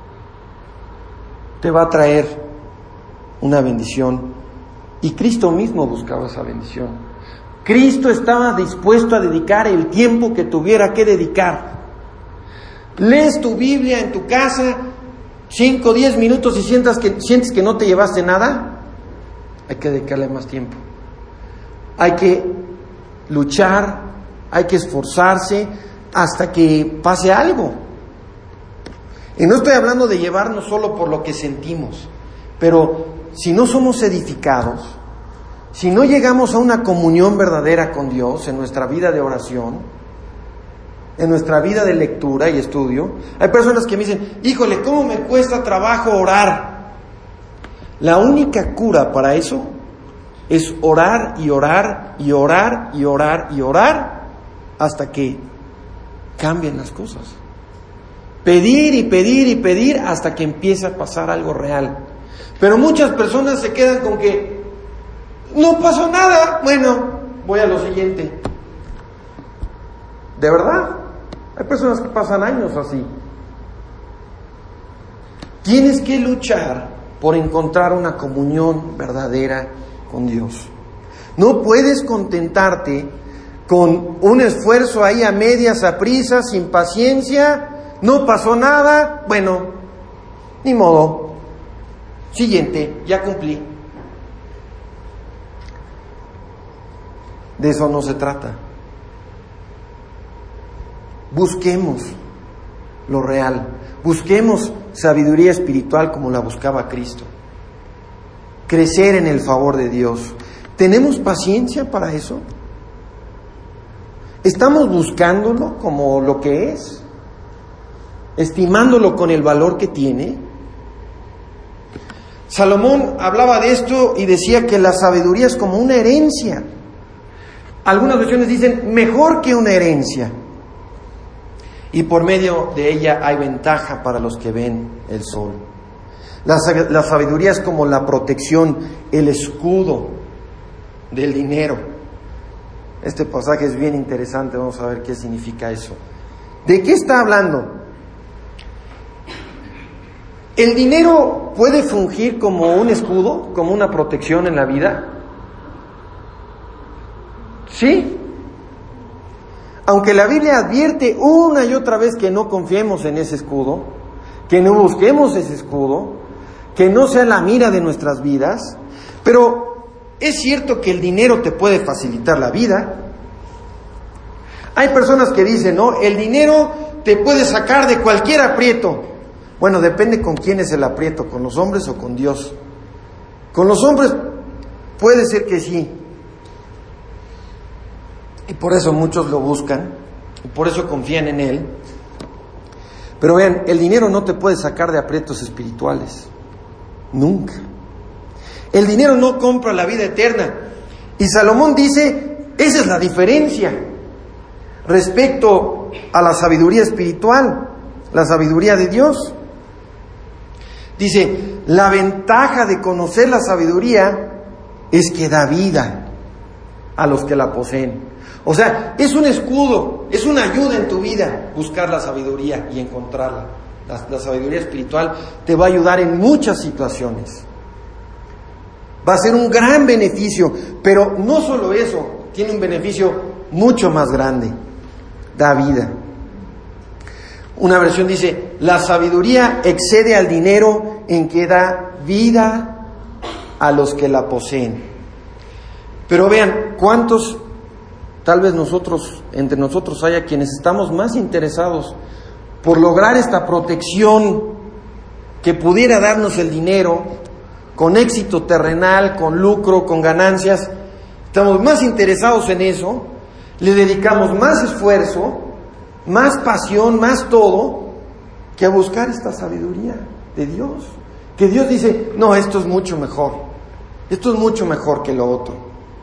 te va a traer una bendición. Y Cristo mismo buscaba esa bendición. Cristo estaba dispuesto a dedicar el tiempo que tuviera que dedicar. Lees tu Biblia en tu casa 5 o 10 minutos y sientes que no te llevaste nada. Hay que dedicarle más tiempo. Hay que luchar, hay que esforzarse hasta que pase algo. Y no estoy hablando de llevarnos solo por lo que sentimos, pero si no somos edificados, si no llegamos a una comunión verdadera con Dios en nuestra vida de oración, en nuestra vida de lectura y estudio, hay personas que me dicen: híjole, ¿cómo me cuesta trabajo orar? La única cura para eso es orar y orar y orar y orar y orar hasta que cambien las cosas. Pedir y pedir y pedir hasta que empiece a pasar algo real. Pero muchas personas se quedan con que no pasó nada, bueno, voy a lo siguiente. ¿De verdad? Hay personas que pasan años así. Tienes que luchar por encontrar una comunión verdadera con Dios. No puedes contentarte con un esfuerzo ahí a medias, a prisa, sin paciencia. No pasó nada, bueno, ni modo. Siguiente, ya cumplí. De eso no se trata. Busquemos lo real. Busquemos sabiduría espiritual como la buscaba Cristo. Crecer en el favor de Dios. ¿Tenemos paciencia para eso? ¿Estamos buscándolo como lo que es? ¿Estimándolo con el valor que tiene? Salomón hablaba de esto y decía que la sabiduría es como una herencia. Algunas versiones dicen mejor que una herencia. Y por medio de ella hay ventaja para los que ven el sol. La sabiduría es como la protección, el escudo del dinero. Este pasaje es bien interesante, vamos a ver qué significa eso. ¿De qué está hablando? ¿El dinero puede fungir como un escudo, como una protección en la vida? Sí. Aunque la Biblia advierte una y otra vez que no confiemos en ese escudo, que no busquemos ese escudo, que no sea la mira de nuestras vidas, pero es cierto que el dinero te puede facilitar la vida. Hay personas que dicen, no, el dinero te puede sacar de cualquier aprieto. Bueno, depende con quién es el aprieto, con los hombres o con Dios. Con los hombres puede ser que sí, y por eso muchos lo buscan, y por eso confían en él. Pero vean, el dinero no te puede sacar de aprietos espirituales, nunca. El dinero no compra la vida eterna. Y Salomón dice, esa es la diferencia respecto a la sabiduría espiritual, la sabiduría de Dios. Dice, la ventaja de conocer la sabiduría es que da vida a los que la poseen. O sea, es un escudo, es una ayuda en tu vida buscar la sabiduría y encontrarla. La sabiduría espiritual te va a ayudar en muchas situaciones. Va a ser un gran beneficio, pero no solo eso, tiene un beneficio mucho más grande. Da vida. Una versión dice, la sabiduría excede al dinero en que da vida a los que la poseen. Pero vean, ¿cuántos, tal vez entre nosotros haya quienes estamos más interesados por lograr esta protección que pudiera darnos el dinero, con éxito terrenal, con lucro, con ganancias? Estamos más interesados en eso, le dedicamos más esfuerzo, más pasión, más todo, que a buscar esta sabiduría de Dios. Que Dios dice, no, esto es mucho mejor que lo otro.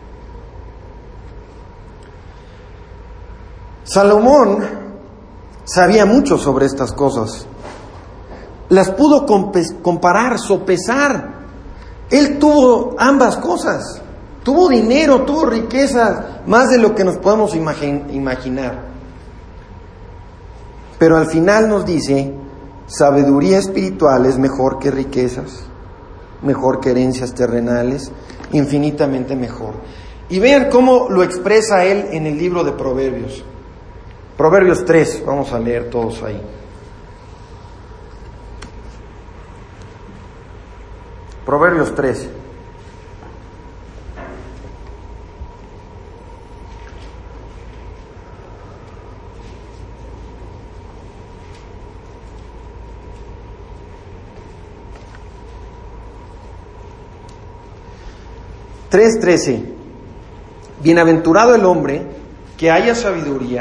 Salomón sabía mucho sobre estas cosas. Las pudo comparar, sopesar. Él tuvo ambas cosas. Tuvo dinero, tuvo riqueza, más de lo que nos podemos imaginar. Pero al final nos dice, sabiduría espiritual es mejor que riquezas, mejor que herencias terrenales, infinitamente mejor. Y vean cómo lo expresa él en el libro de Proverbios. Proverbios 3, vamos a leer todos ahí. Proverbios 3. (3:13) Bienaventurado el hombre que haya sabiduría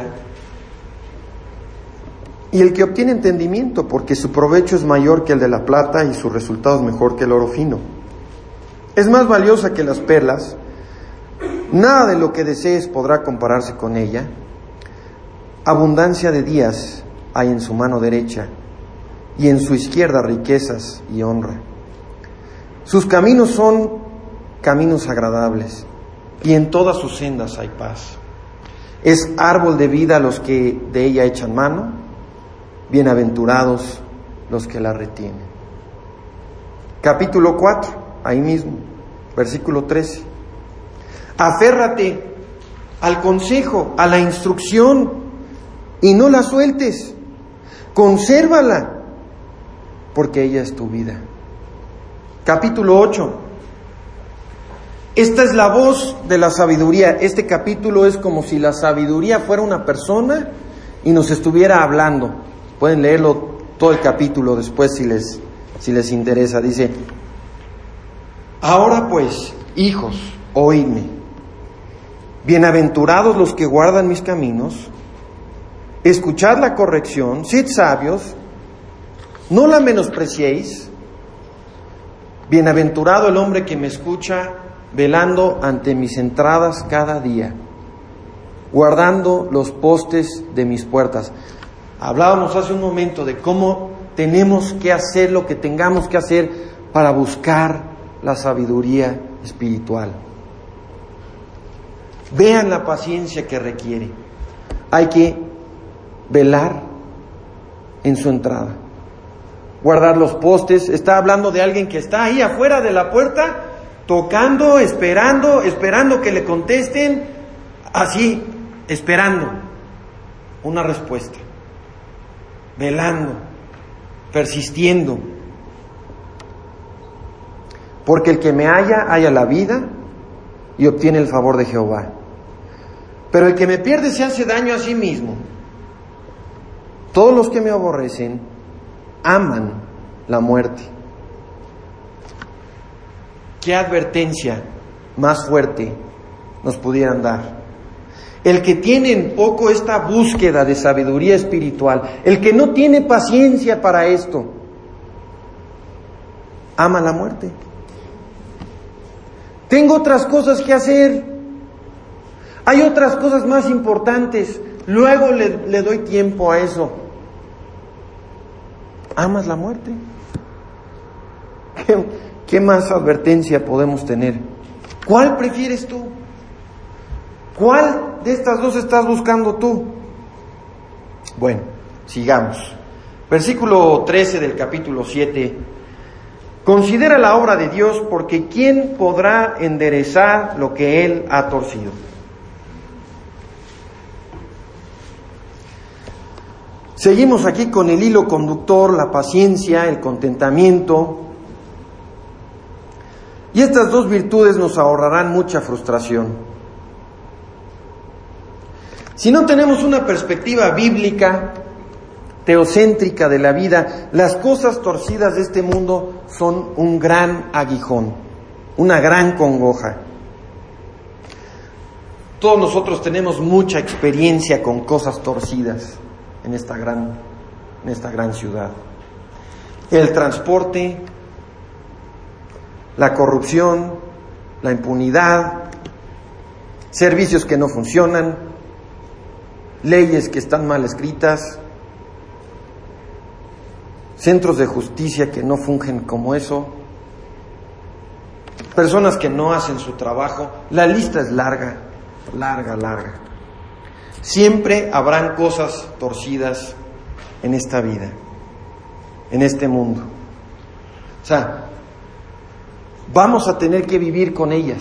y el que obtiene entendimiento, porque su provecho es mayor que el de la plata y su resultado es mejor que el oro fino. Es más valiosa que las perlas, nada de lo que desees podrá compararse con ella. Abundancia de días hay en su mano derecha, y en su izquierda riquezas y honra. Sus caminos son caminos agradables, y en todas sus sendas hay paz. Es árbol de vida a los que de ella echan mano, bienaventurados los que la retienen. Capítulo 4, ahí mismo, versículo 13. Aférrate al consejo, a la instrucción, y no la sueltes. Consérvala, porque ella es tu vida. Capítulo 8. Esta es la voz de la sabiduría. Este capítulo es como si la sabiduría fuera una persona y nos estuviera hablando. Pueden leerlo todo el capítulo después si les interesa. Dice, ahora pues, hijos, oídme. Bienaventurados los que guardan mis caminos. Escuchad la corrección, sed sabios, no la menospreciéis. Bienaventurado el hombre que me escucha, velando ante mis entradas cada día, guardando los postes de mis puertas. Hablábamos hace un momento de cómo tenemos que hacer lo que tengamos que hacer para buscar la sabiduría espiritual. Vean la paciencia que requiere. Hay que velar en su entrada, guardar los postes. Está hablando de alguien que está ahí afuera de la puerta, tocando, esperando que le contesten, así, esperando una respuesta, velando, persistiendo. Porque el que me halla la vida y obtiene el favor de Jehová. Pero el que me pierde se hace daño a sí mismo. Todos los que me aborrecen aman la muerte. ¿Qué advertencia más fuerte nos pudieran dar? el que tiene en poco esta búsqueda de sabiduría espiritual, el que no tiene paciencia para esto, ama la muerte. Tengo otras cosas que hacer, hay otras cosas más importantes, luego le doy tiempo a eso. ¿Amas la muerte? ¿Qué más advertencia podemos tener? ¿Cuál prefieres tú? ¿Cuál de estas dos estás buscando tú? Bueno, sigamos. Versículo 13 del capítulo 7. Considera la obra de Dios, porque ¿quién podrá enderezar lo que Él ha torcido? Seguimos aquí con el hilo conductor, la paciencia, el contentamiento. Y estas dos virtudes nos ahorrarán mucha frustración. Si no tenemos una perspectiva bíblica, teocéntrica de la vida, las cosas torcidas de este mundo son un gran aguijón, una gran congoja. Todos nosotros tenemos mucha experiencia con cosas torcidas en esta gran ciudad. El transporte, la corrupción, la impunidad, servicios que no funcionan, leyes que están mal escritas, centros de justicia que no fungen como eso, personas que no hacen su trabajo. La lista es larga. Siempre habrán cosas torcidas en esta vida, en este mundo. O sea, vamos a tener que vivir con ellas.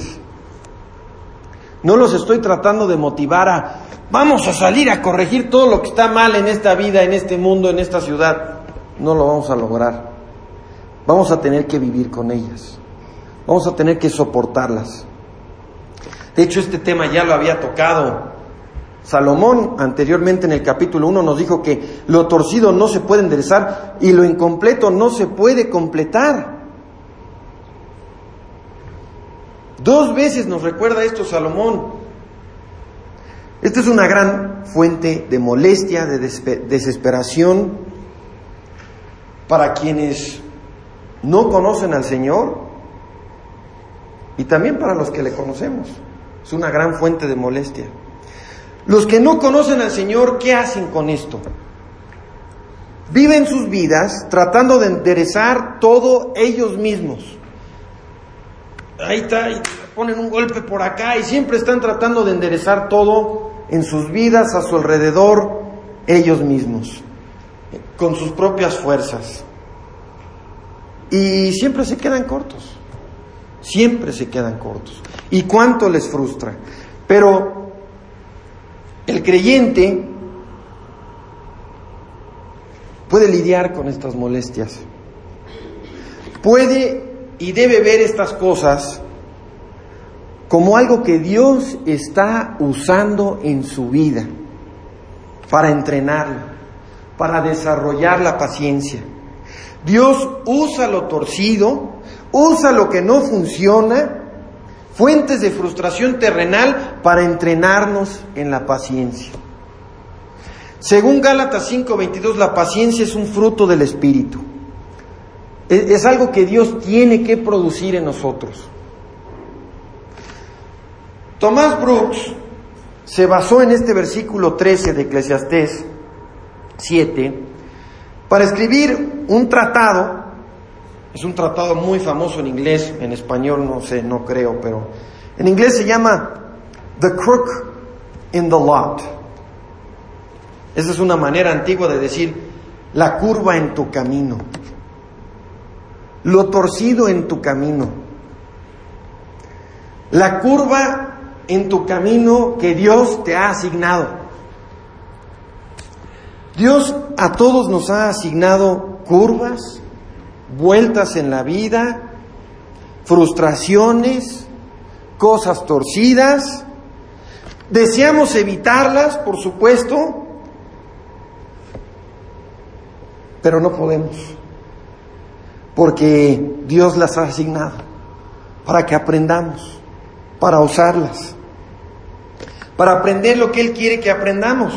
No los estoy tratando de motivar a vamos a salir a corregir todo lo que está mal en esta vida, en este mundo, en esta ciudad. No lo vamos a lograr. Vamos a tener que vivir con ellas. Vamos a tener que soportarlas. De hecho, este tema ya lo había tocado Salomón anteriormente en el capítulo 1. Nos dijo que lo torcido no se puede enderezar y lo incompleto no se puede completar. 2 veces nos recuerda esto Salomón. Esta es una gran fuente de molestia, de desesperación para quienes no conocen al Señor y también para los que le conocemos. Es una gran fuente de molestia. Los que no conocen al Señor, ¿qué hacen con esto? Viven sus vidas tratando de enderezar todo ellos mismos. Ahí está, y ponen un golpe por acá y siempre están tratando de enderezar todo en sus vidas, a su alrededor, ellos mismos, con sus propias fuerzas. Y siempre se quedan cortos. ¿Y cuánto les frustra? Pero el creyente puede lidiar con estas molestias. Puede y debe ver estas cosas como algo que Dios está usando en su vida para entrenarlo, para desarrollar la paciencia. Dios usa lo torcido, usa lo que no funciona, fuentes de frustración terrenal, para entrenarnos en la paciencia. Según Gálatas 5:22, la paciencia es un fruto del Espíritu. Es algo que Dios tiene que producir en nosotros. Tomás Brooks se basó en este versículo 13 de Eclesiastés 7 para escribir un tratado. Es un tratado muy famoso en inglés, en español no sé, no creo, pero en inglés se llama The Crook in the Lot. Esa es una manera antigua de decir la curva en tu camino, lo torcido en tu camino, la curva en tu camino que Dios te ha asignado. Dios a todos nos ha asignado curvas, vueltas en la vida, frustraciones, cosas torcidas. Deseamos evitarlas, por supuesto, pero no podemos, porque Dios las ha asignado para que aprendamos, para usarlas. para aprender lo que Él quiere que aprendamos.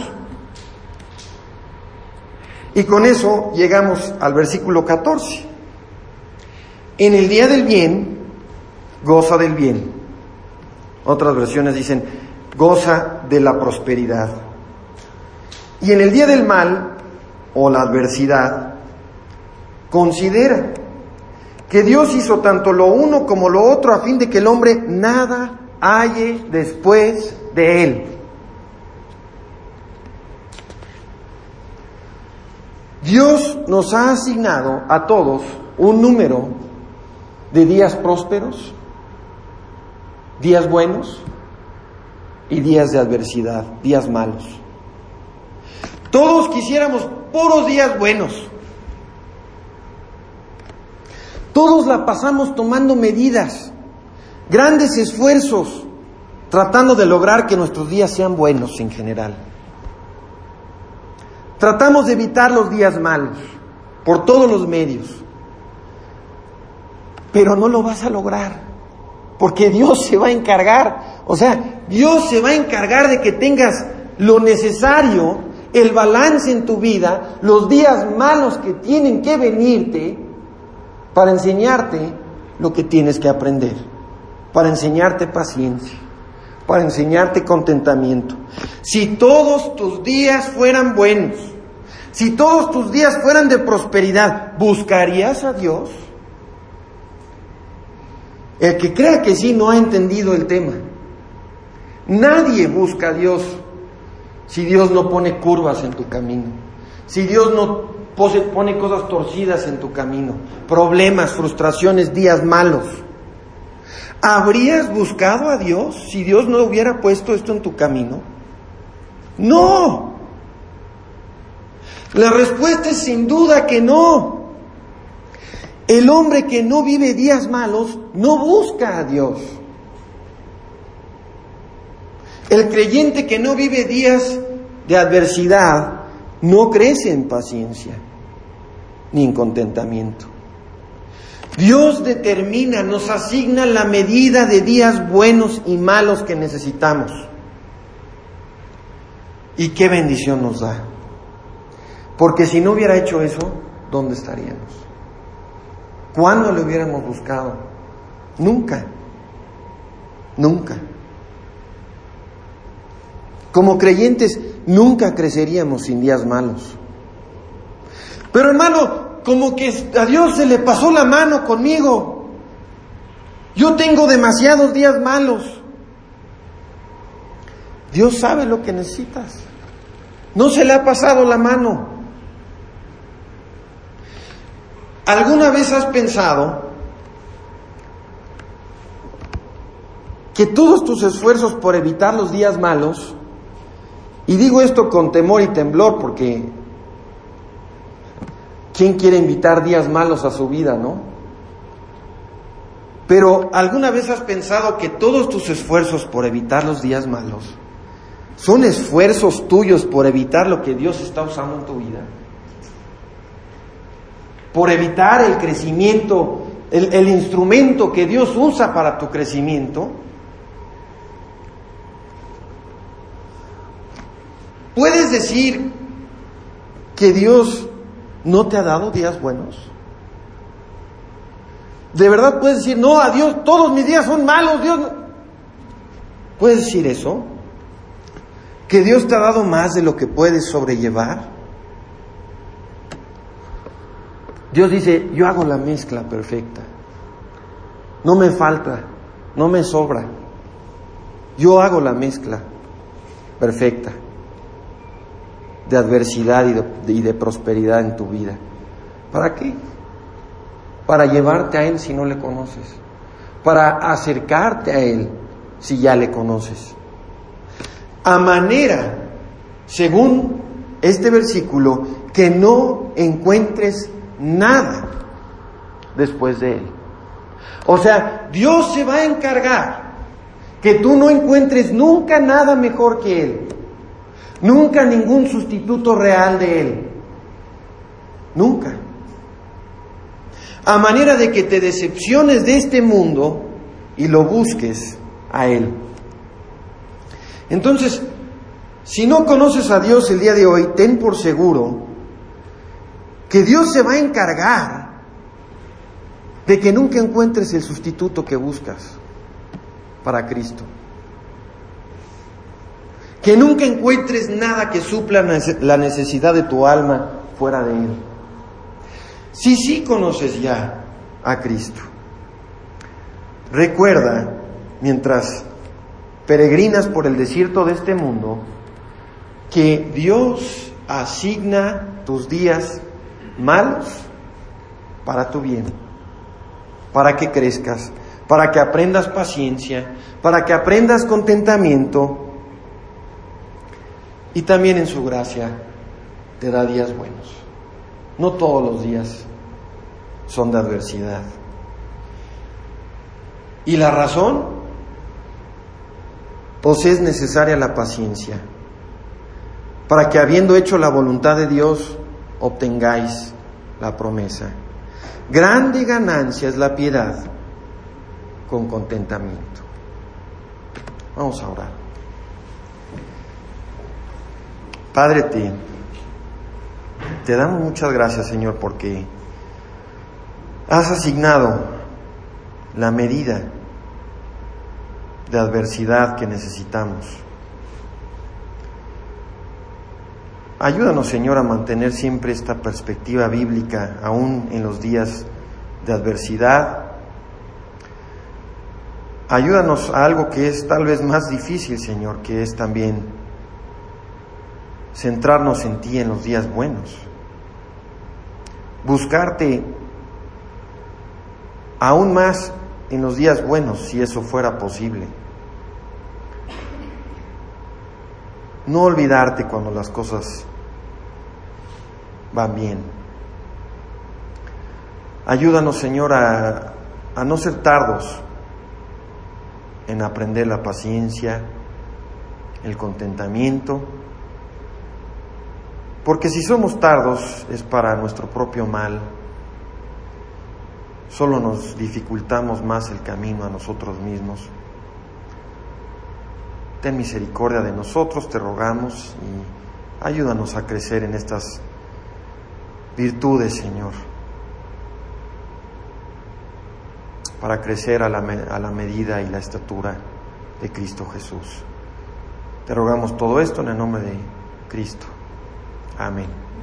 Y con eso llegamos al versículo 14. En el día del bien, goza del bien. Otras versiones dicen, goza de la prosperidad. Y en el día del mal, o la adversidad, considera que Dios hizo tanto lo uno como lo otro a fin de que el hombre nada halle después de él. Dios nos ha asignado a todos un número de días prósperos, días buenos y días de adversidad, días malos. Todos quisiéramos puros días buenos. Todos la pasamos tomando medidas, grandes esfuerzos, tratando de lograr que nuestros días sean buenos en general. Tratamos de evitar los días malos por todos los medios. Pero no lo vas a lograr, porque Dios se va a encargar. O sea, Dios se va a encargar de que tengas lo necesario, el balance en tu vida, los días malos que tienen que venirte para enseñarte lo que tienes que aprender, para enseñarte paciencia, para enseñarte contentamiento. Si todos tus días fueran buenos, si todos tus días fueran de prosperidad, ¿buscarías a Dios? El que crea que sí no ha entendido el tema. Nadie busca a Dios si Dios no pone curvas en tu camino, si Dios no pone cosas torcidas en tu camino, problemas, frustraciones, días malos. ¿Habrías buscado a Dios si Dios no hubiera puesto esto en tu camino? ¡No! La respuesta es sin duda que no. El hombre que no vive días malos no busca a Dios. El creyente que no vive días de adversidad no crece en paciencia ni en contentamiento. Dios determina, nos asigna la medida de días buenos y malos que necesitamos. Y qué bendición nos da. Porque si no hubiera hecho eso, ¿dónde estaríamos? ¿Cuándo le hubiéramos buscado? Nunca. Nunca. Como creyentes, nunca creceríamos sin días malos. Pero hermano, como que a Dios se le pasó la mano conmigo. Yo tengo demasiados días malos. Dios sabe lo que necesitas. No se le ha pasado la mano. ¿Alguna vez has pensado que todos tus esfuerzos por evitar los días malos, y digo esto con temor y temblor porque ¿quién quiere evitar días malos a su vida, no? Pero ¿alguna vez has pensado que todos tus esfuerzos por evitar los días malos son esfuerzos tuyos por evitar lo que Dios está usando en tu vida? Por evitar el crecimiento, el instrumento que Dios usa para tu crecimiento. ¿Puedes decir que Dios no te ha dado días buenos? ¿De verdad puedes decir, no, a Dios, todos mis días son malos, Dios no? ¿Puedes decir eso? ¿Que Dios te ha dado más de lo que puedes sobrellevar? Dios dice, yo hago la mezcla perfecta. No me falta, no me sobra. Yo hago la mezcla perfecta de adversidad y de prosperidad en tu vida. ¿Para qué? Para llevarte a Él si no le conoces. Para acercarte a Él si ya le conoces. A manera, según este versículo, que no encuentres nada después de Él. O sea, Dios se va a encargar que tú no encuentres nunca nada mejor que Él. Nunca ningún sustituto real de Él. Nunca. A manera de que te decepciones de este mundo y lo busques a Él. Entonces, si no conoces a Dios el día de hoy, ten por seguro que Dios se va a encargar de que nunca encuentres el sustituto que buscas para Cristo. Que nunca encuentres nada que supla la necesidad de tu alma fuera de Él. Si sí conoces ya a Cristo, recuerda, mientras peregrinas por el desierto de este mundo, que Dios asigna tus días malos para tu bien, para que crezcas, para que aprendas paciencia, para que aprendas contentamiento, y también en su gracia te da días buenos. No todos los días son de adversidad. ¿Y la razón? Pues es necesaria la paciencia, para que habiendo hecho la voluntad de Dios, obtengáis la promesa. Grande ganancia es la piedad con contentamiento. Vamos a orar. Padre, te damos muchas gracias, Señor, porque has asignado la medida de adversidad que necesitamos. Ayúdanos, Señor, a mantener siempre esta perspectiva bíblica, aún en los días de adversidad. Ayúdanos a algo que es tal vez más difícil, Señor, que es también centrarnos en ti en los días buenos. Buscarte aún más en los días buenos, si eso fuera posible. No olvidarte cuando las cosas van bien. Ayúdanos, Señor, a no ser tardos en aprender la paciencia, el contentamiento, porque si somos tardos es para nuestro propio mal. Solo nos dificultamos más el camino a nosotros mismos. Ten misericordia de nosotros, te rogamos, y ayúdanos a crecer en estas virtudes, Señor, para crecer a la medida y la estatura de Cristo Jesús. Te rogamos todo esto en el nombre de Cristo. Amén.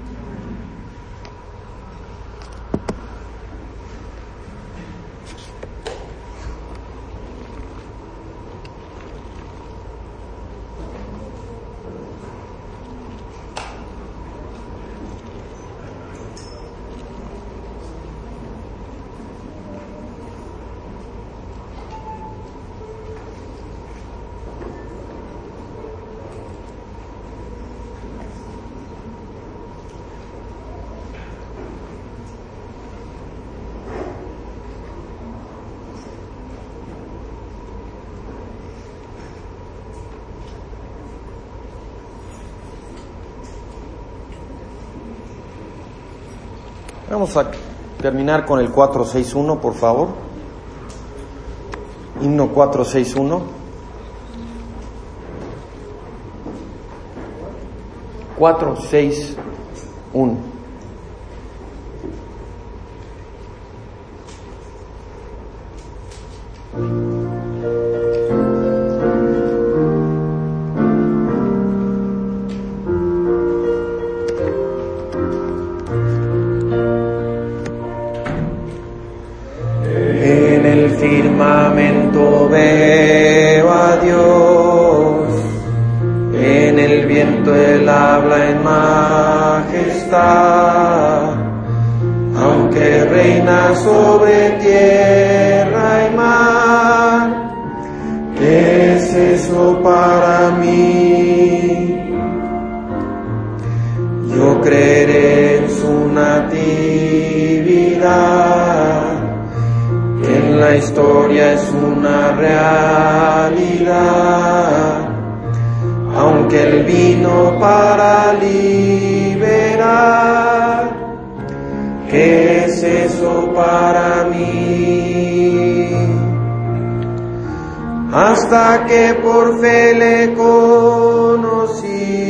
Vamos a terminar con el 461, por favor. Himno 461. 461. Firmamento veo a Dios, en el viento Él habla en majestad, aunque reina sobre tierra y mar. ¿Qué es eso para mí? Yo creeré en su natividad. En la historia es una realidad, aunque Él vino para liberar. ¿Qué es eso para mí? hasta que por fe le conocí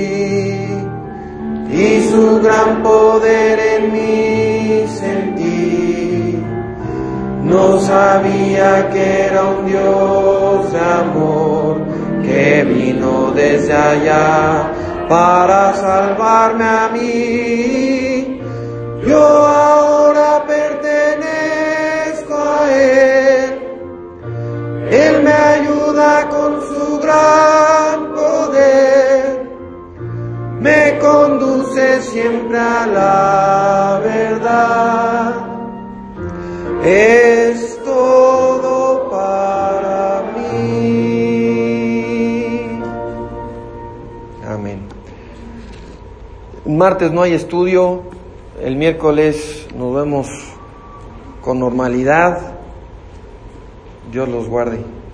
y su gran poder en mí sentí. No sabía que era un Dios de amor que vino desde allá para salvarme a mí. Yo ahora pertenezco a Él. Él me ayuda con su gran poder. Me conduce siempre a la verdad. Es todo para mí. Amén. Martes no hay estudio. El miércoles nos vemos con normalidad. Dios los guarde.